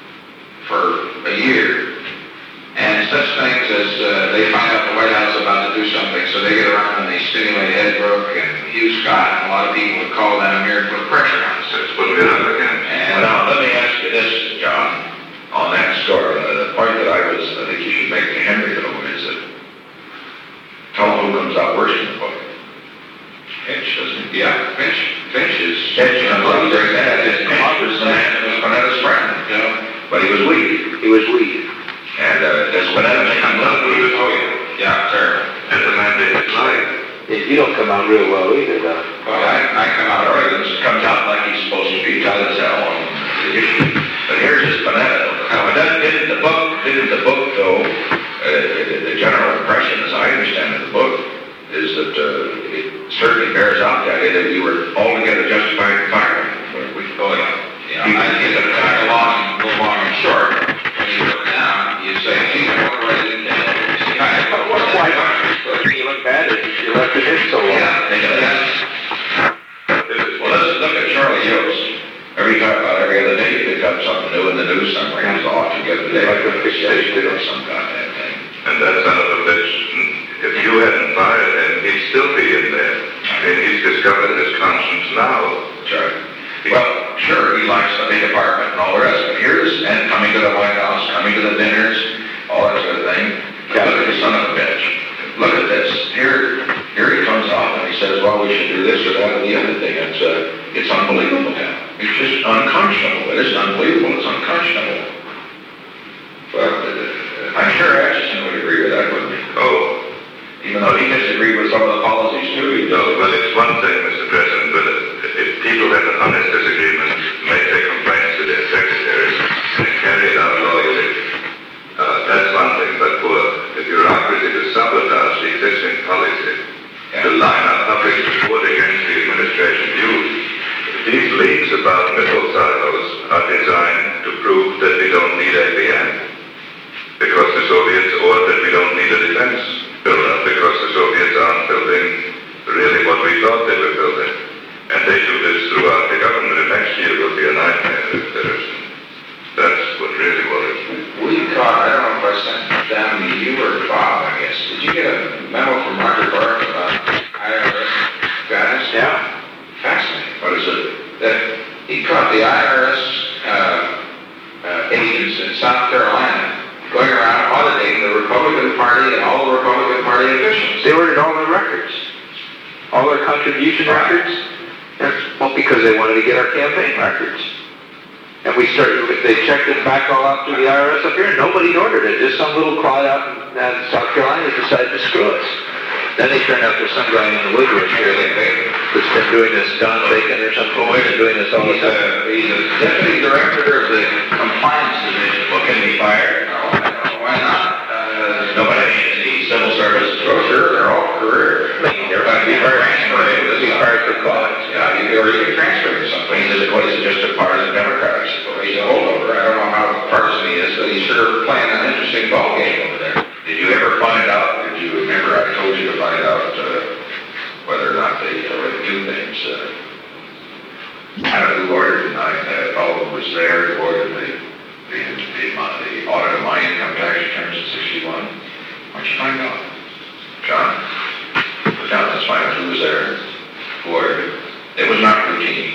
for a year. And such things as uh, they find out the White House about to do do something, so they get around and they stimulate Ed Brooke and Hugh Scott, and a lot of people would call down here and put pressure on us. That's what we have again. And Well, now, let me ask you this, John, on that score. Uh, the point that I was, I think you should make to Henry, though, is that tell him who comes out worse in the book. Finch, doesn't he? yeah, Finch, Finch is... Finch comes out very bad. Finch was the man that was Panetta's friend, you know, but he was weak. He was weak. And uh, does Panetta make him look weak? Oh, yeah, yeah, terrible. And the man did his life. You don't come out real well either, though. Well, I, I come out All right, early. this comes out like he's supposed to be tight as hell on the issue. But here's this Panetta. Now, that didn't the book, didn't the book, though, uh, the, the general impression, as I understand it, the book, is that uh, it certainly bears out the idea that you were altogether justified in firing. Oh, yeah. Yeah, I think that back along, a little long and short, when you look down, you say, gee, I wonder why I didn't get it. See, I, but what's Why that? not? You look bad if you left it in so long. Yeah, they do that. Well, let's look at Charlie Yost. Every time, about every other day, you pick up something new in the news somewhere. He's off to get the day. Like a fixation or some goddamn thing. And that son of a bitch, if you hadn't fired him, he'd still be in there. I mean, he's discovered his conscience now. Sure. Well, sure, he likes the big apartment and all the rest, but here's, and coming to the White House, coming to the dinners, all that sort of thing. Look at the son of a bitch. Look at this. Here, here he comes off and he says, well, we should do this or that or the other thing. It's, uh, it's unbelievable now. It's just unconscionable. It isn't unbelievable, it's unconscionable. Well, uh, I'm sure Atchison would agree with that, wouldn't he? Oh, Even though he disagreed with some of the policies too, he no, does. but it's one thing, Mister President, but if people have an honest disagreement, make their complaints to their secretaries, and carry it out loyally, uh, that's one thing, but for the bureaucracy to sabotage the existing policy, to line up public support against the administration views, these leaks about missile silos are designed to prove that we don't need A B M, because the Soviets, or that we don't need a defense build-up, because the Soviets aren't building really what we thought they were building. And they do this throughout the government, and next year will be a nightmare if there's, that's what really worries me. We caught, I don't know if I sent down to you or Bob, I guess. Did you get a memo from Roger Burke about I R S guidance? Yeah. Fascinating. What is it? That he caught the I R S uh, uh, agents in South Carolina going around auditing the Republican Party and all the Republican Party officials. They ordered all their records, all their contribution Right. records. And, well, because they wanted to get our campaign records. And we started, they checked it back all out through the I R S up here, and nobody ordered it. Just some little clod out in, in South Carolina decided to screw us. Then they turned out there's some guy in the woodwork here that, that's been doing this, Don Bacon or something, who's been doing this all the He's time. a, he's a deputy director of the compliance division. Well, can he be fired? No, I don't know why not. Uh, No, but I mean, in the civil service, Oh, sure, they're all career. I mean, they're going to be fired, Transferred. be fired for cause. Yeah, you, or you can transfer to I something. mean, is it, what is it, just a partisan Democrat, I suppose? He's a holdover. I don't know how partisan he is, but he's sure playing an interesting ball game over there. Did you ever find out, did you remember I told you to find out uh, whether or not they uh, reviewed things? Uh, I don't know who ordered tonight, uh, fellow who was there, who ordered the, the, the, mon- the audit of my income tax returns in sixty-one. Why don't you find out? John? Go down, let's find out who was there, who ordered it. It was not routine.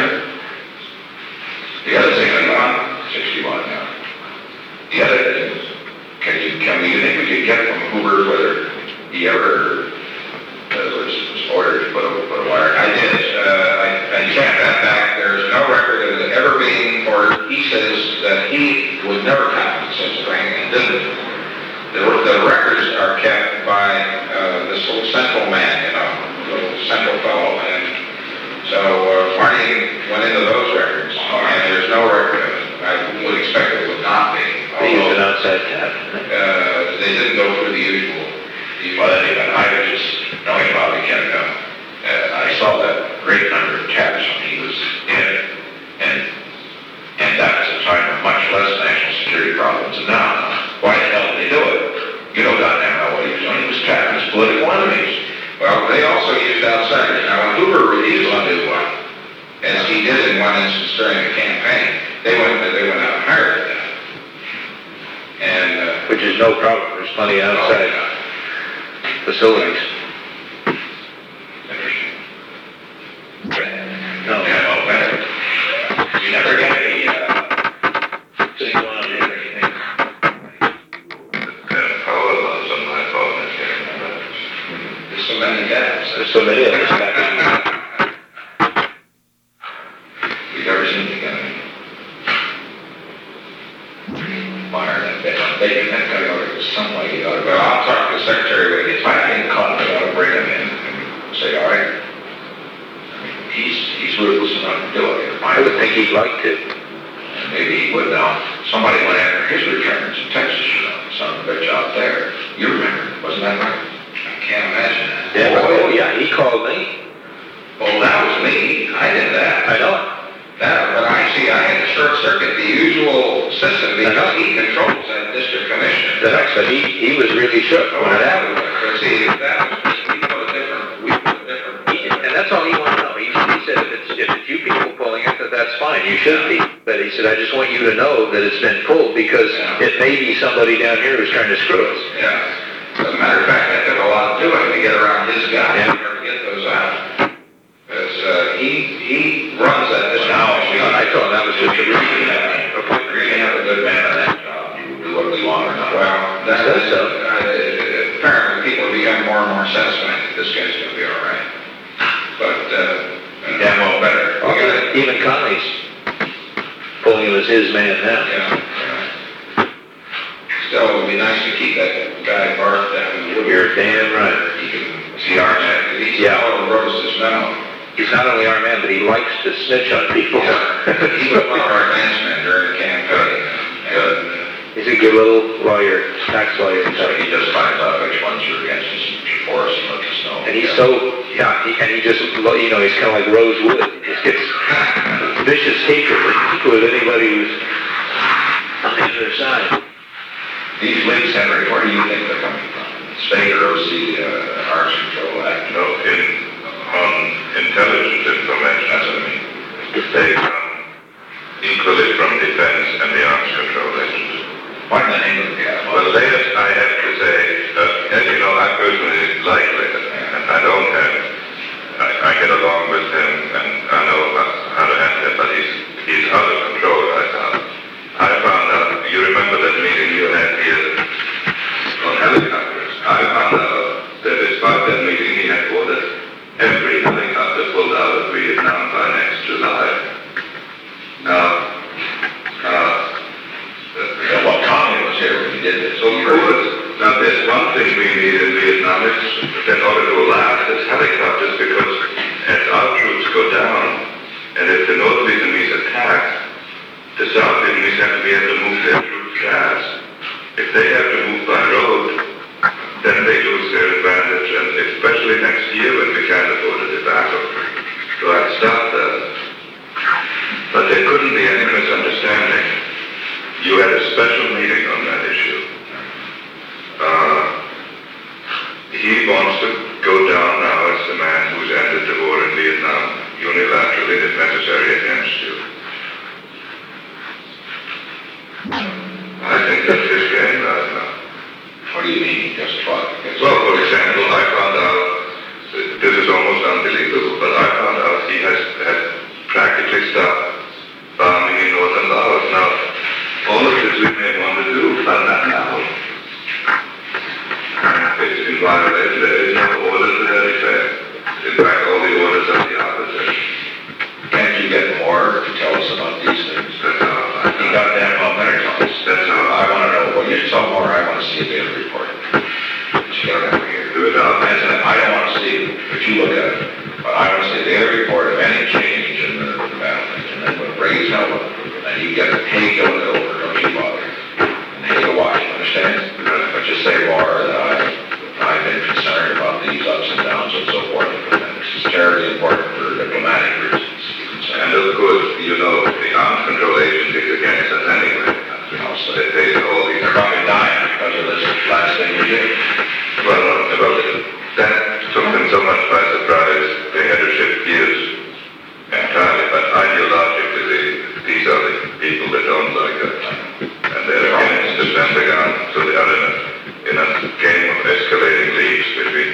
The other thing, uh, sixty-one now. The other thing, can you, can we, you think we could get from Hoover whether he ever uh, was, was ordered to put a, put a wire? I did. Uh, I, I checked that back. There's no record of it ever being ordered. He says that he would never happen such a thing and didn't. The, the records are kept by uh, this little central man, you know, little central fellow, and so uh, Marty went into those records, and there's no record of it. I would expect it would not be. They used an Although, outside tap. uh, they didn't go through the usual. The usual. Well, anyway, I was just knowing Bobby Kennedy. Uh, I saw that great number of tabs when he was in it, and and that was a time of much less national security problems. And now, why the hell did they do it? You know goddamn well what he was doing. He was tapping his political enemies. Well, they also used outsiders. Now, when Hoover released one new one, as he did in one instance during the campaign, they went they went out and hired that. And uh, Which is no problem, there's plenty outside. facilities. Interesting. No. Yeah, well, better. You never get a, uh, single on it or anything. And power laws on my phone, I can't remember. There's so many gaps. There's so many of us back in. We've never seen it again. Fire that bit. They, that guy ought to, some way he ought to, well, I'll talk to the secretary when he gets back in, call him, I ought to bring him in and say, all right. I mean, he's, he's ruthless enough to do it. I would think he'd like to. And maybe he would now. Somebody went after his returns in Texas, you know, son of a bitch out there. You remember, wasn't that right? I can't imagine that. Yeah, Boy, oh yeah, he called me. oh, that was me. I did that. I know it. That, but I see, I had to short circuit the usual system because he controls that district commission. That's, but he, he was really shook Oh, when it that happened. was, but see, if that was just, we put a different, we put a different. He- And that's all he wanted to know. He, he said if it's, if it's you people pulling it, that that's fine, you should be. But he said, I just want you to know that it's been pulled because Yeah. it may be somebody down here who's trying to screw us. Yeah. As a matter of fact, that took a lot of doing to get around his guy, Yeah. in order to get those out. Because, uh, he, he runs that district. Now, I told him that was just a We routine. really have, if we really have a good man on that job, you do what we want or not. Well, that Says is, so. uh, apparently people become more and more satisfied that this guy's gonna be all right. But, uh, damn well better. We gotta, Even Conley's pulling him as his man now. yeah, yeah. Still, it would be nice to keep that guy Bart down in the wood. You're damn right. He can see our man, he's Yeah. all wrote us this memo. He's not only our man, but he likes to snitch on people. He was one of our advancement during the campaign, and, uh, He's a good little lawyer, tax lawyer. so he just finds out which ones are against us for us and lets us know. And he's so, yeah, he, and he just, you know, he's kind of like Rose Wood. He just gets vicious hatred with anybody who's on the other side. These leaks, Henry, where do you think they're coming from? State or O C, uh, Arms Control Act? No, in, on intelligence information, That's what I mean. they come equally from defense and the arms control agency. Why the name of the guy? Well, latest I have to say, uh, as you know, I personally like Leonard, and I don't have, I, I get along with him, and I know how, how to handle him, but he's, he's out of control right now. I found out, you remember that meeting you had here on helicopters? I found out that despite that meeting, he had ordered every helicopter pulled out of Vietnam by next July. Now, uh, Yeah, well, Tommy was here when he did this. So, of course, now there's one thing we need in Vietnam, it's in order to last, is helicopters, because as our troops go down, and if the North Vietnamese attack, the South Vietnamese have to be able to move their troops fast. If they have to move by road, then they lose their advantage, and especially next year when we can't afford a tobacco. So I'd stop that. But there couldn't be any misunderstanding. You had a special meeting on that issue. Uh, he wants to go down now as the man who's ended the war in Vietnam, unilaterally, if necessary, against you. I think that's his game right now. What do you mean, just what? Well, for example, I found out, this is almost unbelievable, but I found out he has, has practically stopped bombing in northern Laos. Now, all of this we may want to do, but not now. It's in violation. There is no order to that effect. In fact, all the orders are the opposite. Can't you get more to tell us about these things? That's how I You got damn well better tell us. That's how I want to know, well, you tell more, I want to see a data report. But you don't have to hear. do it out. I said, I don't want to see it, but you look at it. But I want to see a data report of any change in the development, and then when Brady's held up, and you get the page over and over, don't you bother. And they go watch, understand? But just say more that I, I've been concerned about these ups and downs and so forth, and this is terribly important for diplomatic reasons. And of course, you know, the arms control agency is against us anyway. You know, so They, they all these they're probably dying because of this last thing we did. Well, no, well, that took them so much by surprise, they had to shift gears entirely, but ideologically, these are the people that don't like us, and they're against the Pentagon, so they are in a, in a game of escalating leagues between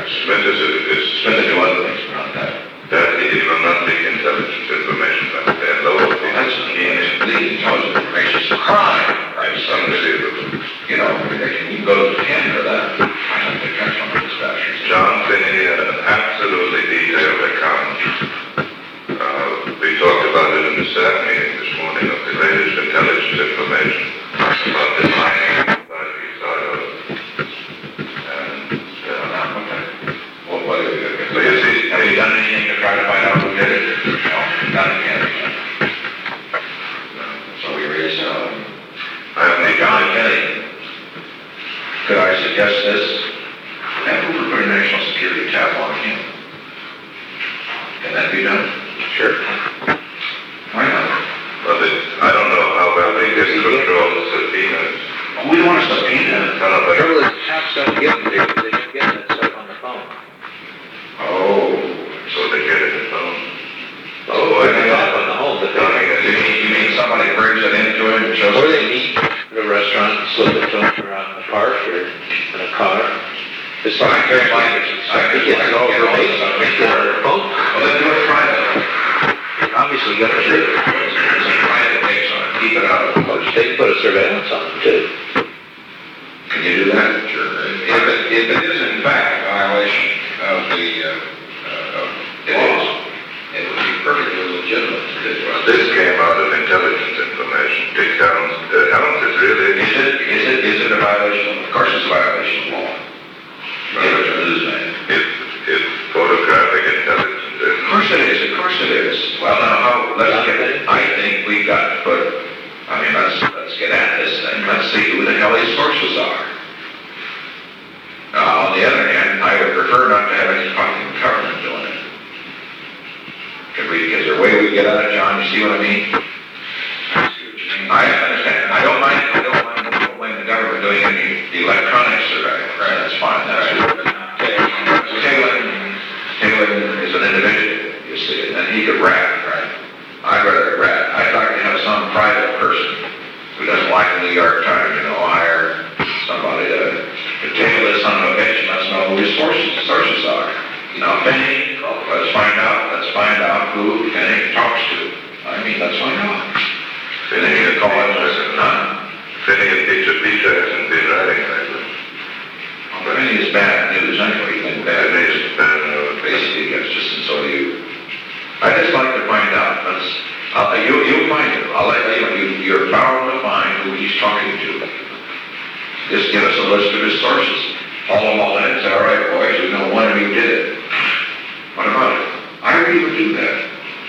Smith is, is, Smith will do other things around that. that he will not leak intelligence information back there. Lower Well, that's the the leading intelligence information is a crime, right? So, unbelievable. you know, they can, you can go to the ten for that. I don't think that's one of the dispatchers. John Finney had an absolutely detailed account. Uh, we talked about it in the staff meeting this morning of the latest intelligence information about the mining by the Isidro. And, uh, Well, what, so you see, have you done anything to try to find out who did it? No, nothing yet. So we raised, um, I haven't Hey, even John Kennedy, could I suggest this? Have Hoover put a national security tab on him. Can that be done? Sure. Why not? But it, I don't know how well they can control the subpoenas. We don't want to subpoena. None of The it. trouble is, half stuff you get, they, they can get that stuff on the phone. Oh. So they get it in phone. Oh, I mean, not on the home, but You they, mean, you mean somebody brings it into him and shows or it? they meet at a restaurant and slip it to them, or out in the park, or in a car. It's Well, I like can't very find language it. and I stuff. can He gets it all get all verbatim, this stuff. make it on the phone. Well, then do it privately. Obviously, got to do it. It's a private takes on it, keep it out of the Well, they can put a surveillance on them too. Can you do that? Sure. If it, if it is in fact a violation of the, uh, uh, It law, is. It would be perfectly legitimate to do it. This came out of intelligence information. Dick Helms, uh, Helms is really, Is it, is it, is it a violation? Of course it's a violation of law. Give it to the newsman. if, if photographic intelligence Of is, course it is, of course it is. Well, now, how, let's get, I think we've got to put, I mean, let's, let's get at this thing. Let's see who the hell these sources are. Now, on the other hand, I would prefer not to have any fucking government doing it. Could we, is there a way we can get at it, John? You see what I mean? I see what you mean. I understand. I don't mind, I don't mind, I don't mind the government doing any electronic surveillance. Right, that's fine, that's right. Taylor, Taylor is an individual, you see, and he could rat, right? I'd rather rat. I'd like to have some private person who doesn't like the New York Times, you know, hire somebody to, to tail this son of a bitch and let's know who his sources, sources are. You know, Finney, let's find out, let's find out who Finney talks to. I mean, let's find out. Finney could call it, huh? Finney and Peter Peter hasn't been writing lately. But Finney is bad news anyway. He's been bad Finney news. is bad news. Basically, it's just, and so do you. I just like to find out. Let's, uh, you, you'll find it. I'll let you, you, you're bound to find who he's talking to. Just give us a list of his sources. Follow them all in and say, all right, boys, we know one of you did it. What about it? I really would do that.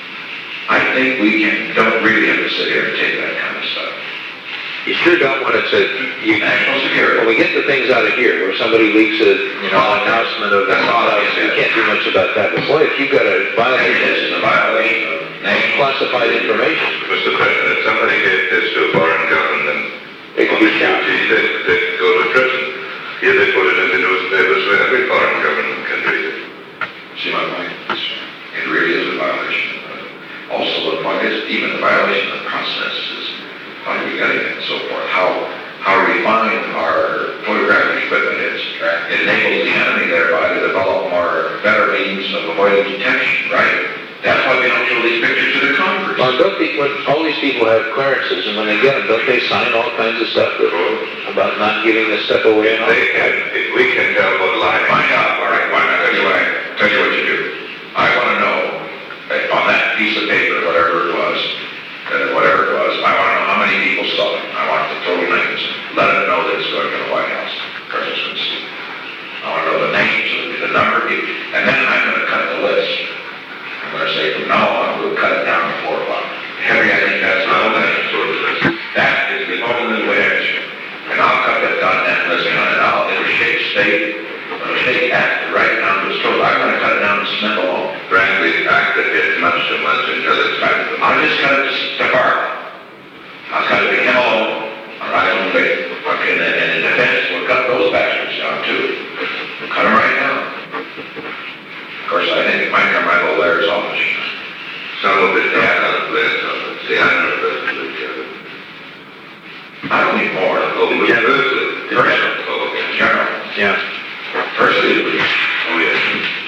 I think we can, don't really have to sit here and take that kind of stuff. You sure don't want it to, you, National security. when we get the things out of here, where somebody leaks a, you know, announcement of That's all I themselves, can you say. can't do much about that. But boy, if you've got a It violation, is a violation of national classified information, Mister President, if somebody gave this to a foreign government, it could be shot. they, they could go to prison. Here they put it in the newspapers where every foreign government can read it. See my point? It really is a violation. Also, the point is, even the violation of the process is how do we get it and so forth. How how refined our photographic equipment is. It enables the enemy thereby to develop more better means of avoiding detection, right? That's why we don't show these pictures to the Congress. Well, don't they, when all these people have clearances, and when they get them, don't they sign all kinds of stuff that, about not giving this stuff away and all? They can, if we can tell what line. Find out, all right, why not? Tell you what, tell you what you do. I want to know, if on that piece of paper, whatever it was, uh, whatever it was, I want to know how many people saw it. I want the total names. Let them know that it's going to the White House. President can see. I want to know the names, the number of people, and then I'm going to cut the list. I'm going to say from now on, we'll cut it down to four o'clock. Henry, I think that's the whole thing. That is the only way I should. And I'll cut that down that list, and I'll, it'll shake state, it'll shake act right down to its total. I'm going to cut it down to Smith alone. Frankly, actor gets much too much intelligence. I'll just cut it to Bart. I'll cut it to him alone. All right, only, okay, and in defense, we'll cut those bastards down too. We'll cut them right down. Of course, I think it might come right over Larry's office. Some of it comes out of Blair's office. See, I know President Kevin. I don't need more. Oh, General. President. General. Oh, General. Yeah. Firstly, Oh, yes.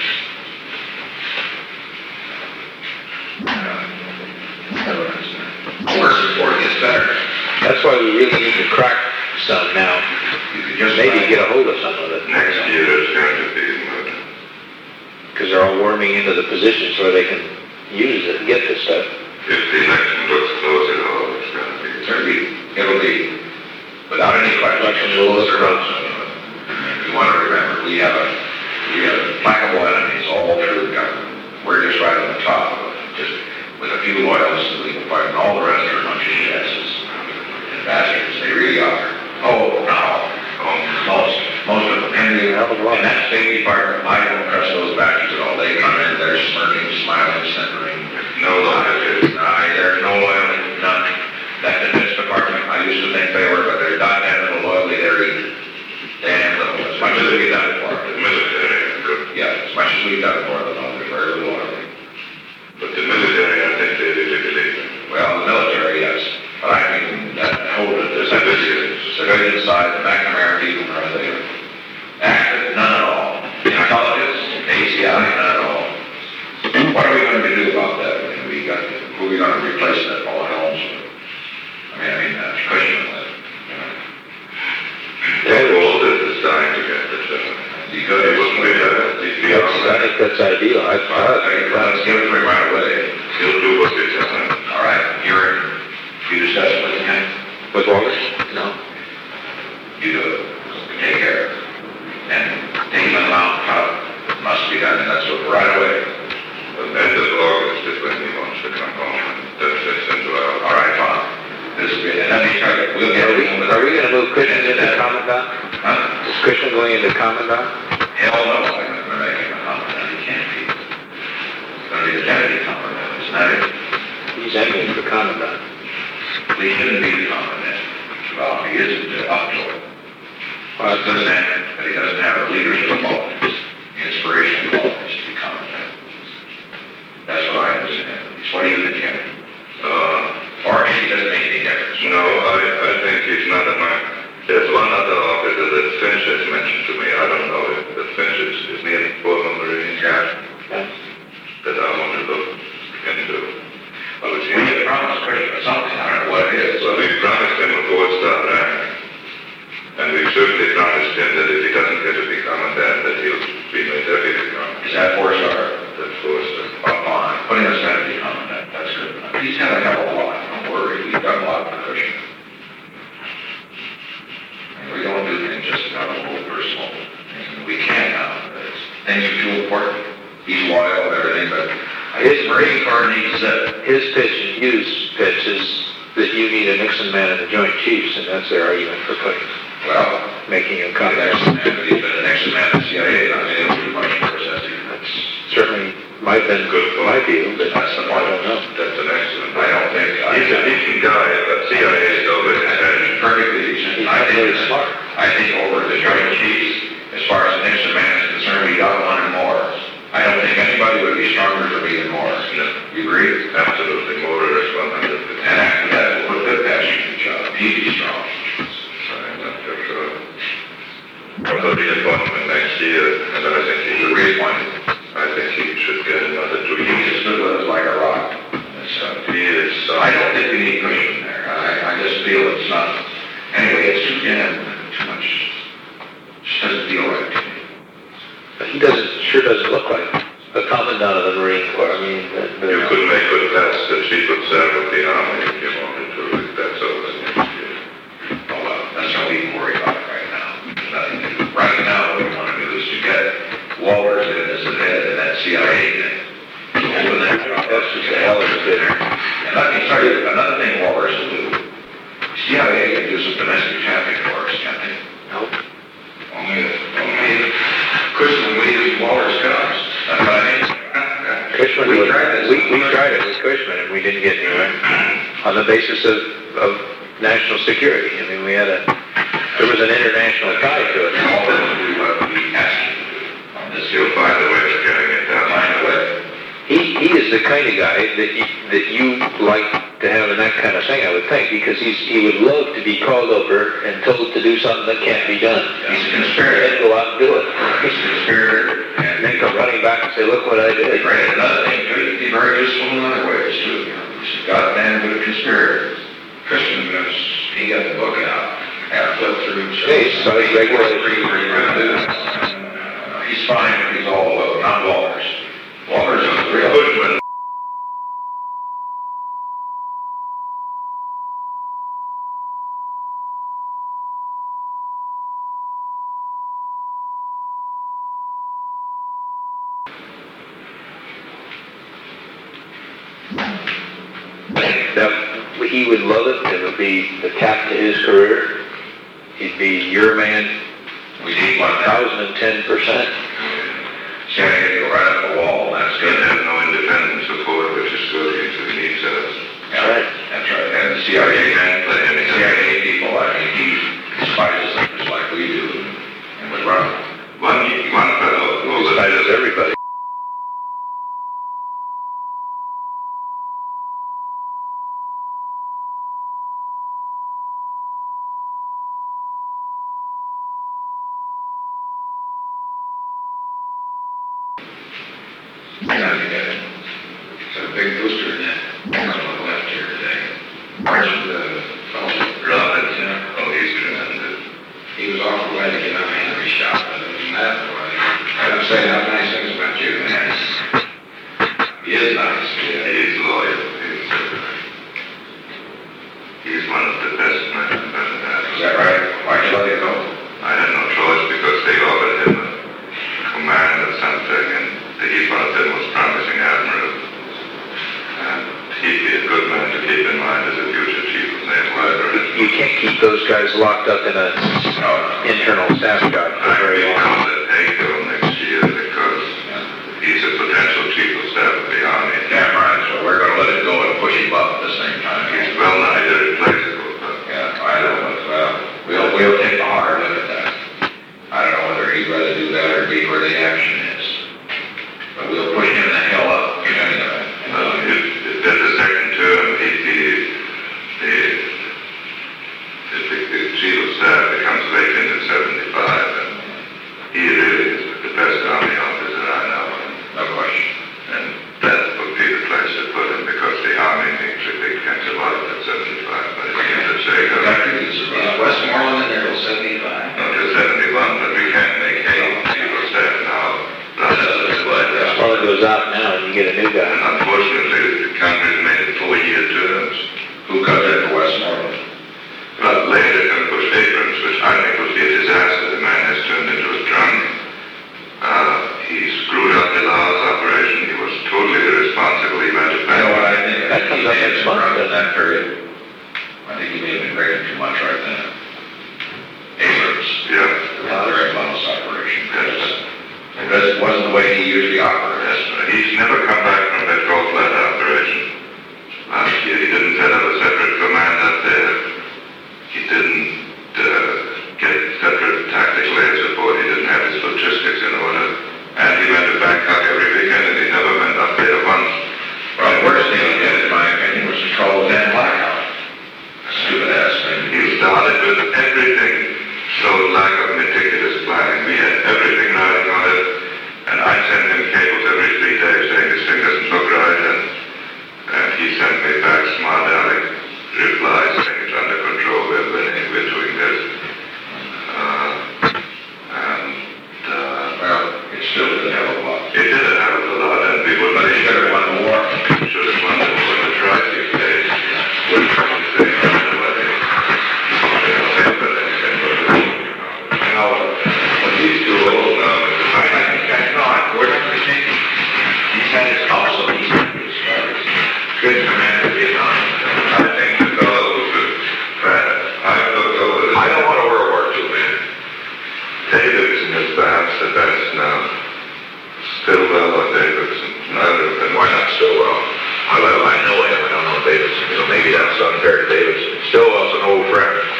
Worse before it gets better. That's why we really need to crack some now. You could just Maybe get a hold of some of it. Next year is going to be, but Because they're all warming into the positions where they can use it and get this stuff. if the election looks close at all, it's going to be. It's gonna be, it'll be, without any question, closer up. You want to remember, we have a, we have implacable enemies all through the government. We're just right on the top of it, just with a few loyalists that we can fight, and all the rest are a bunch of shasses and bastards. They really are. Oh, not all. Oh, most, most of them. And, the, and that State Department, I don't trust those bastards at all. They come in, they're smirking, smiling, snickering. No loyalty. Aye, there's no loyalty, none. That Defense Department, I used to think they were, but they're not that little loyalty, they're eating. Damn little, as much as we've done it for The them. military, good. Yeah, as much as we've done it for them, they're very little loyalty. But the military, I think they really believe in. Well, the military, yes, but I mean, that whole, the civilian, civilian side, the McNamara people are there. Active, none at all. Intelligence, A C I, none at all. What are we going to do about that? I mean, we got, who are we going to replace that Paul Helms with? I mean, I mean, uh, Cushman with, you know. They all did this time to get the job. He could, It wouldn't be that, he'd be all I right. think that's ideal. I, Hey, let's give it to him right away. He'll do what they tell him. All right, you're, you discuss it with him, with Wallace? No. you do it, take care of it. And take him out, how it must be done, and that's what, right away. But end of August is when he wants to come home, and that fits into our. All right, Tom, this is good, and let me try to, we'll get Are we, it. are we going to move Christian into Commandant? Huh? Is Christian going into Commandant? Hell no, I'm not gonna make him a commandant, he can't be. He's gonna be the deputy commandant, isn't that it? He's aiming for Commandant. He shouldn't be the commandant. Well, he isn't uh, up to it. Well, He doesn't have, but he doesn't have the leadership qualities, the inspirational qualities to be commandant. That's what I understand. What do you think, Kevin? Uh, Or maybe it doesn't make any difference. no, I, I think he's not a man. There's one other officer that Finch has mentioned to me, I don't know if the Finch is, is near Portland Marine, Yeah. that I want to look into. I was We need to promise Christian something, I don't know what it is. Well, we promised him a four-star rank, and we certainly promised him that if he doesn't get to be commandant, that he'll be made deputy commandant. Is that four star? That's four-star. Up on, putting us down to be commandant, that's good enough. He's had a hell of a lot, don't worry, we've done a lot for Christian. And we don't do things just out of a little personal. And we can now, it's, things are too important. He's loyal and everything, but his Marine Corps needs that. His pitch and Hughes' pitch is that you need a Nixon man in the Joint Chiefs, and that's their argument for putting, Well, making him the Commandant. next man, but he's been an ex man in the C I A, and I mean, it'll be much more sensitive. That's certainly might have been Good point. my view, but That's the I point. don't know. That's an excellent. I don't think, I, He's a decent guy, but C I A is always I said. think perfectly decent. He's I not think, very smart. I think over the Joint Chiefs, as far as the Nixon man is concerned, we got one and more. I don't think anybody would be stronger for me than Morris. No. You agree? Absolutely, more or less one hundred And percent. after that, we'll put good passion in the job. He'd be strong. I'm not so sure. Although the appointment next year, and I think he should, Reappointed. I think he should get another two He's years. stood with us like a rock. It's, uh, He is, I uh, don't think we need Cushman there. I, I just feel it's not, anyway, it's too damn, too much. Just doesn't feel right to me. But he doesn't, sure doesn't look like a Commandant of the Marine Corps. I mean, that- that- you could make good pass that she could serve with the army if you wanted to, if that's all that next year. Oh, well, that's not we can worry about it right now. There's nothing to do. Right now, what we want to do is to get Walters in as the head of that C I A thing. Open that up. That's just a hell of a dinner. And let me tell you, another thing Walters will do. C I A can do some domestic traffic for us, can't they? Nope. Only, only Christian Williams Walters comes. That's what I mean. Cushman, We was- tried this. we, we tried it with Cushman, and we didn't get anywhere on the basis of, of national security. I mean, we had a, there was an international tie to it. All this will be what we ask you to do on this. You'll find a way of getting it done. Find a way. He, he is the kind of guy that you, that you like to have in that kind of thing, I would think, because he's, he would love to be called over and told to do something that can't be done. He's a conspirator. And go out and do it. He's a conspirator, and and say, look what I did. Right, another thing, too, you can be very useful in other ways, too. You know, he's a goddamn good conspirator. Christian, was, he got the book out, had flipped through. Hey, so he's regulated. Uh, He's fine if he's all alone, not Walters. Walters is the real Bushman. That he would love it. It would be the cap to his career. He'd be your man. We need one thousand and ten percent. C I A go right up the wall, that's He good. has no independent support, which is good, he needs us. That's right. That's right. And the C I A man, the C I A people, I mean, he despises them just like we do, and would run. One, one fellow, He who was despises everybody. Yeah, we got it. It's a big booster in that, on the left here today. Where's the fellow? Robert, Yeah. oh, he's tremendous. He was awful glad to get out of Henry shop, but other than that, boy, I don't say enough nice things about you, man. He is nice, yeah. He's loyal, he's, uh, he's one of the best men I've ever had. Is that right? Why'd you let it go? I had no choice because they offered him a command or something, and he one of them was promising admiral. And he'd be a good man to keep in mind as a future chief of naval library. You can't keep those guys locked up in an internal staff job for I'd very be long. on the Hago next year because he's a potential chief of staff of the army. Yeah, right, so we're gonna let it go and push him up at the same time. He's well nigh irreplaceable, but Yeah, I know, but, well, we'll, we'll take a hard look at that. I don't know whether he'd rather do that or be where the action is. But we'll push him the hell up, you know, you know. well, if, if there's a second term, he'd be the, if the, the chief of staff becomes vacant in seventy-five, and he really is the best army officer I know. No question. And that would be the place to put him because the army needs a big can survive at seventy-five, but it's in the sake of Is Westmoreland in there till seventy-five? not to seventy-one, but we can't make hay chief of staff now. That's just what it is. Well, it goes out now and you get a new And guy. unfortunately, the Congress made it four-year terms. Who cut that for Westmoreland? But later, and Bush Abrams, which I think would be a disaster, the man has turned into a drunk. Uh, he screwed up the Laos operation. He was totally irresponsible. He went to You know what I think? That comes up He may have next been month, drunk in doesn't that period. I think he may have been drinking too much right then. Abrams. Yeah. The direct Laos operation. Yes. Because it wasn't the way he usually operates. Yes, sir. He's never come back from that Gulf Flat operation. Last year, he didn't set up a separate command up there. He didn't uh, get separate tactical air support. He didn't have his logistics in order. And he went to Bangkok every weekend, and he never went up there once. Well, the worst thing he did, in my opinion, was to call the damn blackout. Stupid ass thing. He started with everything, so lack of meticulous planning. We had everything riding on it, and I sent him cables every three days saying this thing doesn't look right, and, and he sent me back smart aleck replies saying it's under control, we're winning, we're doing this. Uh, and, uh, Well, it still did a hell of a lot. it did a hell of a lot, and we wouldn't But he should have won the war. should have won the war to try to days. Wouldn't come and say, no, no, I think. You know, when he's too old now, I think, I know, I'm, we're not gonna think, he's had his counsel, he's had his, uh, good command of Vietnam. I think the fellow who's fat, I looked over this. I don't want a World War Two, man. Davidson is perhaps the best now. Stilwell or Davidson, neither of them. Why not Stillwell? I, I know him, I don't know Davidson, so maybe that's unfair to Davidson. Stillwell's an old friend.